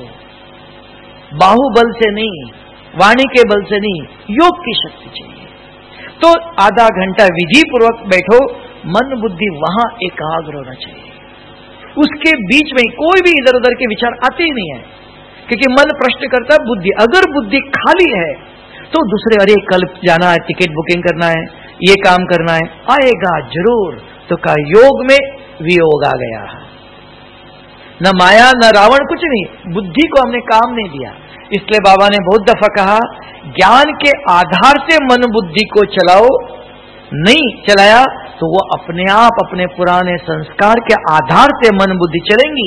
बाहुबल से नहीं, वाणी के बल से नहीं, योग की शक्ति चाहिए। तो आधा घंटा विधि पूर्वक बैठो, मन बुद्धि वहां एकाग्र होना चाहिए। उसके बीच में कोई भी इधर उधर के विचार आते ही नहीं है, क्योंकि मन प्रश्न करता है बुद्धि। अगर बुद्धि खाली है तो दूसरे, अरे कल जाना है, टिकट बुकिंग करना है, ये काम करना है, आएगा जरूर। तो का योग में वियोग आ गया। न माया न रावण, कुछ नहीं, बुद्धि को हमने काम नहीं दिया। इसलिए बाबा ने बहुत दफा कहा, ज्ञान के आधार से मन बुद्धि को चलाओ। नहीं चलाया तो वो अपने आप अपने पुराने संस्कार के आधार से मन बुद्धि चलेंगी।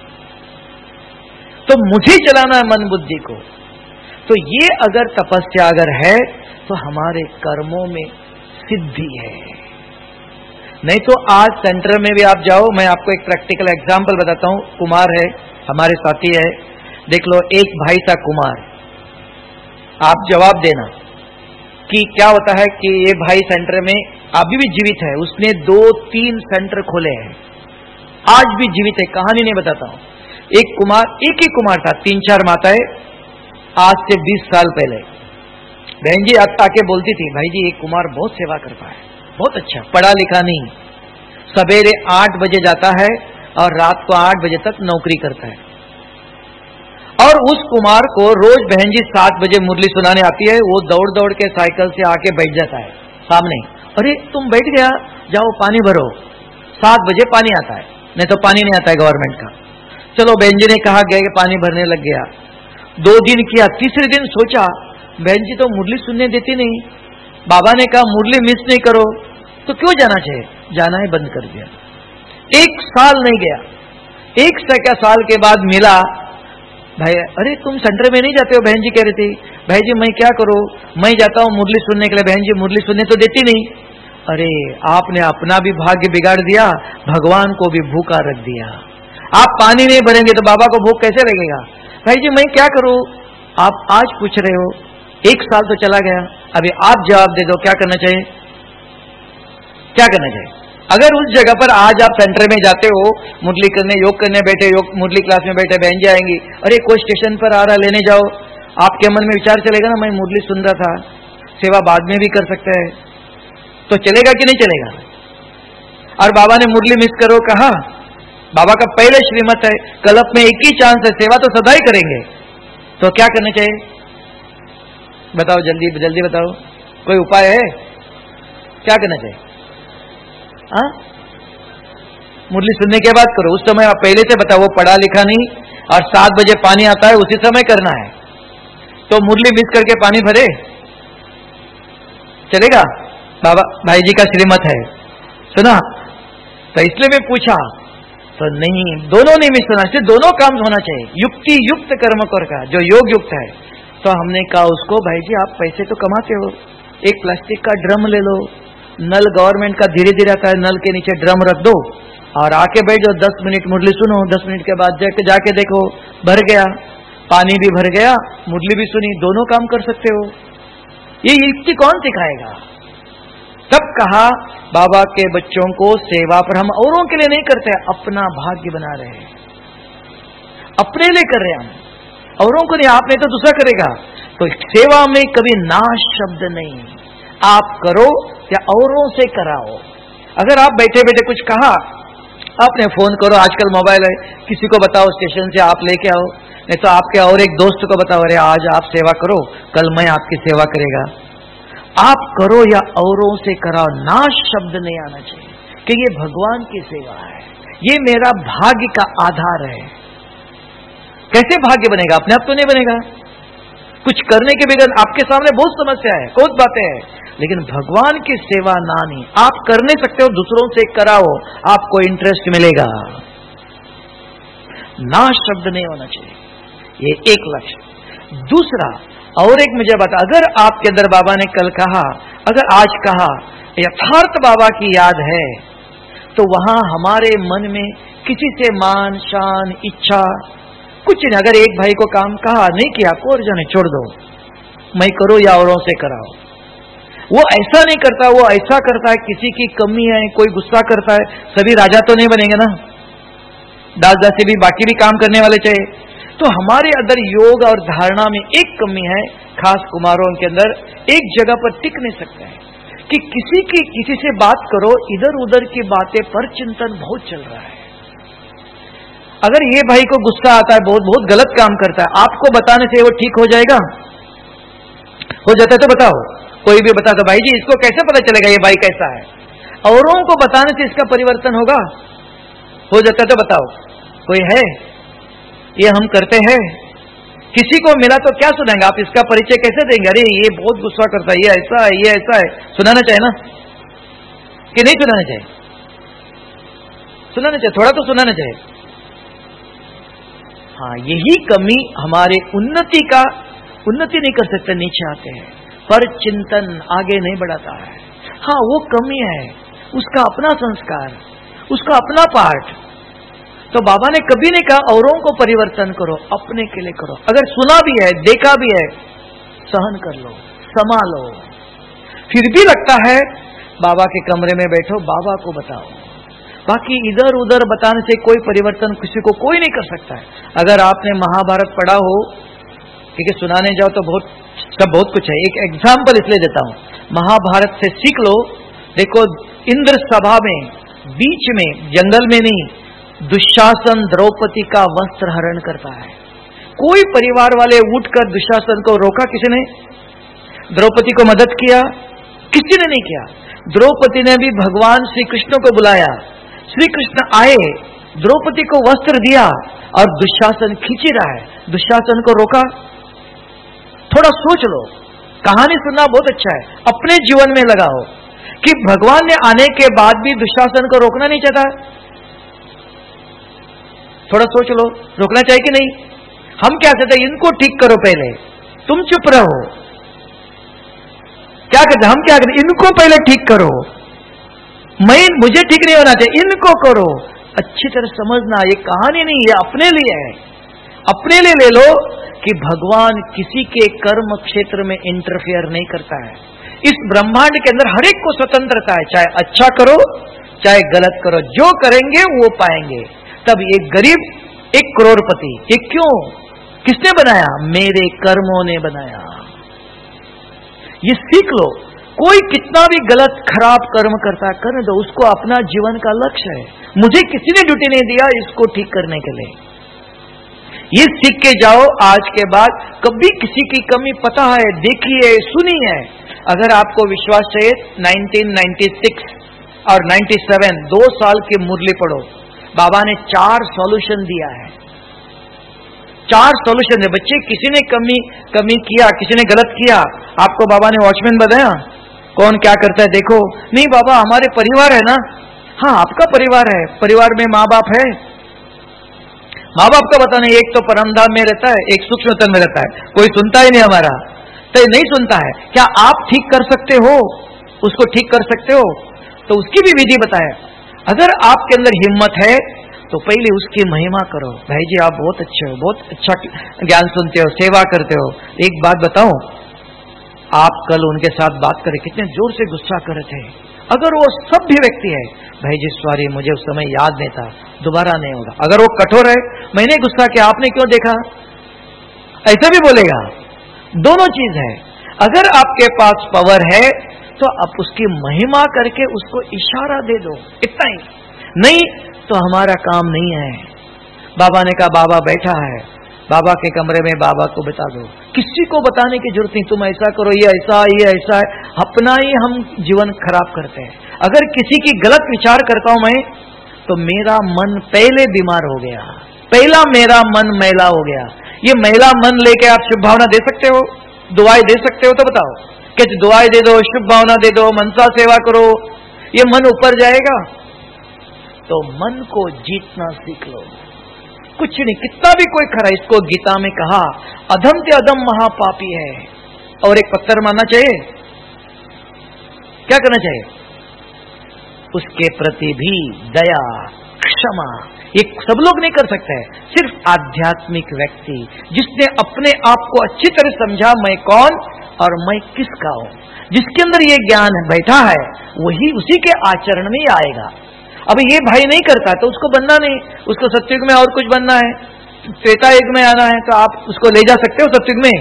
तो मुझे चलाना है मन बुद्धि को। तो ये अगर तपस्या अगर है तो हमारे कर्मों में सिद्धि है। नहीं तो आज सेंटर में भी आप जाओ, मैं आपको एक प्रैक्टिकल एग्जांपल बताता हूं। कुमार है, हमारे साथी है, देख लो, एक भाई था कुमार। आप जवाब देना कि क्या होता है कि ये भाई सेंटर में अभी भी जीवित है। उसने दो तीन सेंटर खोले हैं, आज भी जीवित है। कहानी नहीं बताता हूं। एक कुमार, एक ही कुमार था, तीन चार माताएं। आज से बीस साल पहले बहन जी आके बोलती थी, भाई जी एक कुमार बहुत सेवा करता है, बहुत अच्छा, पढ़ा लिखा नहीं, सवेरे आठ बजे जाता है और रात को आठ बजे तक नौकरी करता है। और उस कुमार को रोज बहन जी सात बजे मुरली सुनाने आती है। वो दौड़ दौड़ के साइकिल से आके बैठ जाता है सामने। अरे तुम बैठ गया, जाओ पानी भरो। सात बजे पानी आता है, नहीं तो पानी नहीं आता है गवर्नमेंट का। चलो बहन जी ने कहा गया कि पानी भरने लग गया। दो दिन किया, तीसरे दिन सोचा बहन जी तो मुरली सुनने देती नहीं, बाबा ने कहा मुरली मिस नहीं करो, तो क्यों जाना चाहिए? जाना है बंद कर दिया। एक साल नहीं गया, एक सैका साल के बाद मिला, भाई अरे तुम सेंटर में नहीं जाते हो? बहन जी कह रही थी, भाई जी मैं क्या करूं, मैं जाता हूं मुरली सुनने के लिए, बहन जी मुरली सुनने तो देती नहीं। अरे आपने अपना भी भाग्य बिगाड़ दिया, भगवान को भी भूखा रख दिया। आप पानी नहीं भरेंगे तो बाबा को भूख कैसे लगेगा? भाई जी मैं क्या करूं? आप आज पूछ रहे हो, एक साल तो चला गया, अभी आप जवाब दे दो, क्या करना चाहिए? क्या करना चाहिए? अगर उस जगह पर आज आप सेंटर में जाते हो, मुरली करने, योग करने बैठे, योग मुरली क्लास में बैठे, बहन जी आएंगी, अरे कोई स्टेशन पर आ रहा, लेने जाओ, आपके मन में विचार चलेगा ना, मैं मुरली सुन रहा था, सेवा बाद में भी कर सकते हैं, तो चलेगा कि नहीं चलेगा? और बाबा ने मुरली मिस करो कहा, बाबा का पहले श्रीमत है, कल्प में एक ही चांस है, सेवा तो सदा ही करेंगे, तो क्या करना चाहिए? बताओ जल्दी जल्दी बताओ, कोई उपाय है? क्या करना चाहिए? हाँ, मुरली सुनने के बाद करो, उस समय आप पहले से बताओ, वो पढ़ा लिखा नहीं, और सात बजे पानी आता है उसी समय करना है, तो मुरली मिस करके पानी भरे चलेगा? बाबा भाई जी का श्रीमत है, सुना, तो इसलिए मैं पूछा, तो नहीं, दोनों नहीं मिस होना चाहिए, दोनों काम होना चाहिए, युक्ति युक्त कर्म कर का, जो योग युक्त है। तो हमने कहा उसको, भाई जी आप पैसे तो कमाते हो, एक प्लास्टिक का ड्रम ले लो, नल गवर्नमेंट का धीरे धीरे आता है, नल के नीचे ड्रम रख दो और आके बैठ जाओ, दस मिनट मुरली सुनो, दस मिनट के बाद जाके जाके देखो भर गया, पानी भी भर गया, मुरली भी सुनी, दोनों काम कर सकते हो। ये युक्ति कौन सिखाएगा? तब कहा बाबा के बच्चों को सेवा पर हम औरों के लिए नहीं करते, अपना भाग्य बना रहे हैं, अपने लिए कर रहे हैं हम, औरों को नहीं, आपने तो दूसरा करेगा। तो सेवा में कभी नाश शब्द नहीं, आप करो या औरों से कराओ। अगर आप बैठे बैठे कुछ कहा, आपने फोन करो, आजकल मोबाइल है, किसी को बताओ स्टेशन से आप लेके आओ, नहीं तो आपके और एक दोस्त को बताओ, अरे आज आप सेवा करो, कल मैं आपकी सेवा करेगा। आप करो या औरों से कराओ, नाश शब्द नहीं आना चाहिए कि ये भगवान की सेवा है, ये मेरा भाग्य का आधार है। कैसे भाग्य बनेगा? अपने आप तो नहीं बनेगा, कुछ करने के बगैर आपके सामने बहुत समस्या है, बहुत बातें हैं, लेकिन भगवान की सेवा ना नहीं, आप कर नहीं सकते हो, दूसरों से कराओ, आपको इंटरेस्ट मिलेगा। नाश शब्द नहीं होना चाहिए, ये एक लक्ष्य। दूसरा, और एक मुझे बता, अगर आपके अंदर बाबा ने कल कहा, अगर आज कहा यथार्थ बाबा की याद है, तो वहां हमारे मन में किसी से मान शान इच्छा कुछ नहीं। अगर एक भाई को काम कहा, नहीं किया, को जाने छोड़ दो, मैं करो या औरों से कराओ, वो ऐसा नहीं करता, वो ऐसा करता है, किसी की कमी है, कोई गुस्सा करता है, सभी राजा तो नहीं बनेंगे ना, दास दासी भी, बाकी भी काम करने वाले चाहिए। तो हमारे अंदर योग और धारणा में एक कमी है, खास कुमारों के अंदर एक जगह पर टिक नहीं सकता है कि किसी की किसी से बात करो, इधर उधर की बातें पर चिंतन बहुत चल रहा है। अगर ये भाई को गुस्सा आता है, बहुत बहुत गलत काम करता है, आपको बताने से वो ठीक हो जाएगा? हो जाता है तो बताओ, कोई भी बता दो, भाई जी इसको कैसे पता चलेगा ये भाई कैसा है? औरों को बताने से इसका परिवर्तन होगा? हो जाता है तो बताओ, कोई है? ये हम करते हैं, किसी को मिला तो क्या सुनाएंगे? आप इसका परिचय कैसे देंगे? अरे ये बहुत गुस्सा करता है, ये ऐसा है, ये ऐसा है। सुनाना चाहिए ना कि नहीं सुनाना चाहिए? सुनाना चाहिए, थोड़ा तो सुनाना चाहिए। हाँ, यही कमी हमारे उन्नति का, उन्नति नहीं कर सकते, नीचे आते हैं, पर चिंतन आगे नहीं बढ़ाता है। हाँ, वो कमी है, उसका अपना संस्कार, उसका अपना पाठ। तो बाबा ने कभी नहीं कहा औरों को परिवर्तन करो, अपने के लिए करो। अगर सुना भी है, देखा भी है, सहन कर लो, संभालो। फिर भी लगता है बाबा के कमरे में बैठो, बाबा को बताओ। बाकी इधर उधर बताने से कोई परिवर्तन किसी को कोई नहीं कर सकता है। अगर आपने महाभारत पढ़ा हो, क्योंकि सुनाने जाओ तो बहुत सब बहुत कुछ है, एक एग्जाम्पल इसलिए देता हूं, महाभारत से सीख लो। देखो, इंद्र सभा में बीच में, जंगल में नहीं, दुशासन द्रौपदी का वस्त्र हरण करता है। कोई परिवार वाले उठकर दुशासन को रोका किसी ने? द्रौपदी को मदद किया? किसी ने नहीं किया। द्रौपदी ने भी भगवान श्री कृष्ण को बुलाया, श्री कृष्ण आए, द्रौपदी को वस्त्र दिया और दुशासन खींच रहा है, दुशासन को रोका? थोड़ा सोच लो, कहानी सुनना बहुत अच्छा है, अपने जीवन में लगाओ कि भगवान ने आने के बाद भी दुशासन को रोकना नहीं चाहता। थोड़ा सोच लो, रोकना चाहिए कि नहीं? हम क्या कहते हैं, इनको ठीक करो पहले, तुम चुप रहो। क्या कहते, हम क्या कहते, इनको पहले ठीक करो, मैं मुझे ठीक नहीं होना चाहिए, इनको करो। अच्छी तरह समझना, ये कहानी नहीं, ये अपने लिए है। अपने लिए ले लो कि भगवान किसी के कर्म क्षेत्र में इंटरफेयर नहीं करता है। इस ब्रह्मांड के अंदर हर एक को स्वतंत्रता है, चाहे अच्छा करो चाहे गलत करो, जो करेंगे वो पाएंगे। तब एक गरीब एक करोड़पति, ये क्यों? किसने बनाया? मेरे कर्मों ने बनाया। ये सीख लो। कोई कितना भी गलत खराब कर्म करता है, करने दो, उसको अपना जीवन का लक्ष्य है। मुझे किसी ने ड्यूटी नहीं दिया इसको ठीक करने के लिए। ये सीख के जाओ। आज के बाद कभी किसी की कमी पता है, देखी है, सुनी है, अगर आपको विश्वास चाहिए, नाइनटीन नाइंटी सिक्स और नाइंटी सेवन दो साल की मुरली पढ़ो। बाबा ने चार सॉल्यूशन दिया है, चार सॉल्यूशन है। बच्चे किसी ने कमी कमी किया, किसी ने गलत किया, आपको बाबा ने वॉचमैन बताया कौन क्या करता है देखो? नहीं बाबा, हमारे परिवार है ना। हाँ, आपका परिवार है, परिवार में माँ बाप है, माँ बाप का पता नहीं, एक तो परमधाम में रहता है, एक सूक्ष्म तन में रहता है, कोई सुनता ही नहीं हमारा, तो नहीं सुनता है। क्या आप ठीक कर सकते हो? उसको ठीक कर सकते हो? तो उसकी भी विधि बताया। अगर आपके अंदर हिम्मत है तो पहले उसकी महिमा करो। भाई जी आप बहुत अच्छे हो, बहुत अच्छा ज्ञान सुनते हो, सेवा करते हो। एक बात बताओ, आप कल उनके साथ बात करें, कितने जोर से गुस्सा कर रहे थे। अगर वो सभ्य व्यक्ति है, भाई जी सॉरी, मुझे उस समय याद नहीं था, दोबारा नहीं होगा। अगर वो कठोर है, मैंने गुस्सा किया, आपने क्यों देखा, ऐसा भी बोलेगा। दोनों चीज है। अगर आपके पास पावर है तो आप उसकी महिमा करके उसको इशारा दे दो, इतना ही। नहीं तो हमारा काम नहीं है। बाबा ने कहा बाबा बैठा है, बाबा के कमरे में बाबा को बता दो। किसी को बताने की जरूरत नहीं, तुम ऐसा करो, ये ऐसा ये ऐसा है। अपना ही हम जीवन खराब करते हैं। अगर किसी की गलत विचार करता हूं मैं, तो मेरा मन पहले बीमार हो गया, पहला मेरा मन मैला हो गया। ये मैला मन लेके आप शुभ भावना दे सकते हो, दुआएं दे सकते हो? तो बताओ, कि दुआएं दे दो, शुभ भावना दे दो, मनसा सेवा करो, ये मन ऊपर जाएगा? तो मन को जीतना सीख लो। कुछ नहीं, कितना भी कोई खरा, इसको गीता में कहा अधम ते अधम महापापी है। और एक पत्थर मानना चाहिए, क्या करना चाहिए? उसके प्रति भी दया, क्षमा, ये सब लोग नहीं कर सकते हैं। सिर्फ आध्यात्मिक व्यक्ति जिसने अपने आप को अच्छी तरह समझा, मैं कौन और मैं किसका हूं, जिसके अंदर ये ज्ञान बैठा है, वही उसी के आचरण में आएगा। अब ये भाई नहीं करता तो उसको बनना नहीं, उसको सत्युग में और कुछ बनना है, त्रेता युग में आना है, तो आप उसको ले जा सकते हो सत्युग में।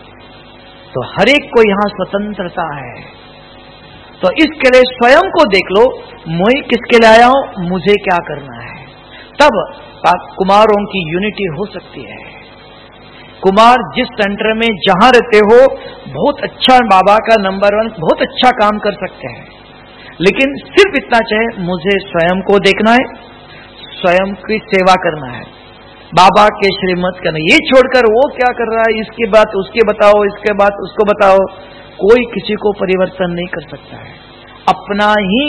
तो हर एक को यहां स्वतंत्रता है। तो इसके लिए स्वयं को देख लो, मैं किसके लिए आया हूं, मुझे क्या करना है। तब कुमारों की यूनिटी हो सकती है। कुमार जिस सेंटर में जहां रहते हो, बहुत अच्छा बाबा का नंबर वन, बहुत अच्छा काम कर सकते हैं। लेकिन सिर्फ इतना चाहे, मुझे स्वयं को देखना है, स्वयं की सेवा करना है, बाबा के श्रीमत करना। ये छोड़कर वो क्या कर रहा है, इसकी बात उसके बताओ, इसके बात उसको बताओ, कोई किसी को परिवर्तन नहीं कर सकता है। अपना ही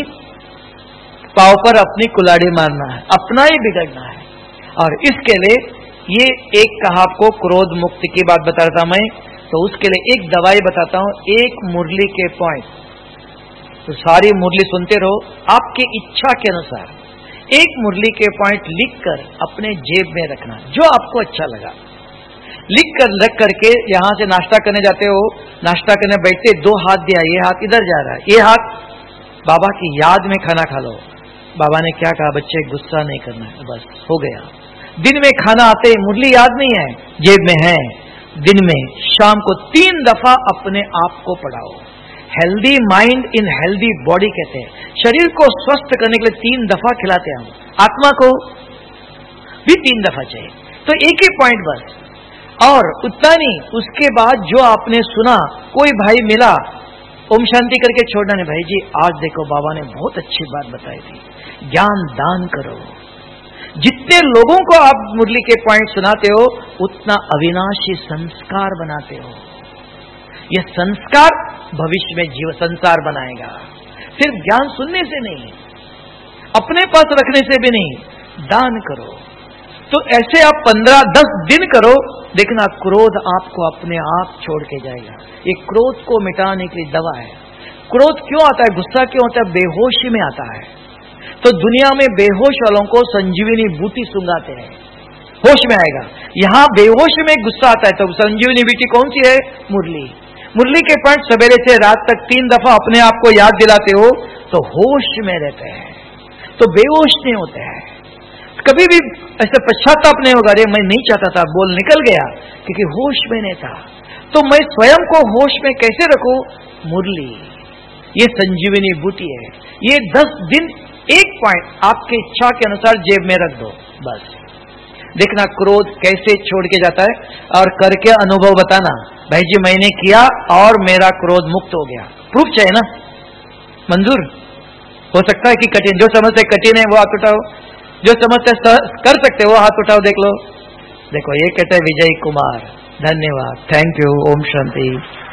पाव पर अपनी कुल्हाड़ी मारना है, अपना ही बिगड़ना है। और इसके लिए ये एक कहा आपको क्रोध मुक्ति की बात बता रहा था मैं, तो उसके लिए एक दवाई बताता हूं, एक मुरली के पॉइंट। तो सारी मुरली सुनते रहो आपकी इच्छा के अनुसार। एक मुरली के पॉइंट लिखकर अपने जेब में रखना, जो आपको अच्छा लगा लिख कर रख करके यहां से नाश्ता करने जाते हो, नाश्ता करने बैठते, दो हाथ दिया, ये हाथ इधर जा रहा है, ये हाथ बाबा की याद में खाना खा लो। बाबा ने क्या कहा, बच्चे गुस्सा नहीं करना है, बस हो गया। दिन में खाना आते मुरली याद नहीं है, जेब में है। दिन में शाम को तीन दफा अपने आप को पढ़ाओ। Healthy mind in healthy body कहते हैं। शरीर को स्वस्थ करने के लिए तीन दफा खिलाते हैं हम, आत्मा को भी तीन दफा चाहिए। तो एक ही पॉइंट बस, और उतना नहीं। उसके बाद जो आपने सुना, कोई भाई मिला, ओम शांति करके छोड़ना नहीं। भाई जी आज देखो बाबा ने बहुत अच्छी बात बताई थी, ज्ञान दान करो। जितने लोगों को आप मुरली के पॉइंट सुनाते हो, उतना अविनाशी संस्कार बनाते हो। यह संस्कार भविष्य में जीव संसार बनाएगा। सिर्फ ज्ञान सुनने से नहीं, अपने पास रखने से भी नहीं, दान करो। तो ऐसे आप पंद्रह दस दिन करो, देखना क्रोध आपको अपने आप छोड़ के जाएगा। ये क्रोध को मिटाने के लिए दवा है। क्रोध क्यों आता है, गुस्सा क्यों आता है, बेहोशी में आता है। तो दुनिया में बेहोश वालों को संजीवनी बूटी सुंगाते हैं, होश में आएगा। यहां बेहोश में गुस्सा आता है, तो संजीवनी बूटी कौन सी है, मुरली। मुरली के पॉइंट सवेरे से रात तक तीन दफा अपने आप को याद दिलाते हो, तो होश में रहते हैं। तो बेहोश नहीं होते हैं, कभी भी ऐसा पश्चाताप नहीं होगा, अरे मैं नहीं चाहता था, बोल निकल गया क्योंकि होश में नहीं था। तो मैं स्वयं को होश में कैसे रखूं? मुरली, ये संजीवनी बूटी है। ये दस दिन एक पॉइंट आपके इच्छा के अनुसार जेब में रख दो, बस देखना क्रोध कैसे छोड़ के जाता है, और करके अनुभव बताना, भाई जी मैंने किया और मेरा क्रोध मुक्त हो गया। प्रूफ चाहिए ना, मंजूर हो सकता है कि कठिन, जो समझते कठिन है वो हाथ उठाओ, जो समझते कर सकते वो हाथ उठाओ, देख लो। देखो ये कहते हैं विजय कुमार, धन्यवाद, थैंक यू, ओम शांति।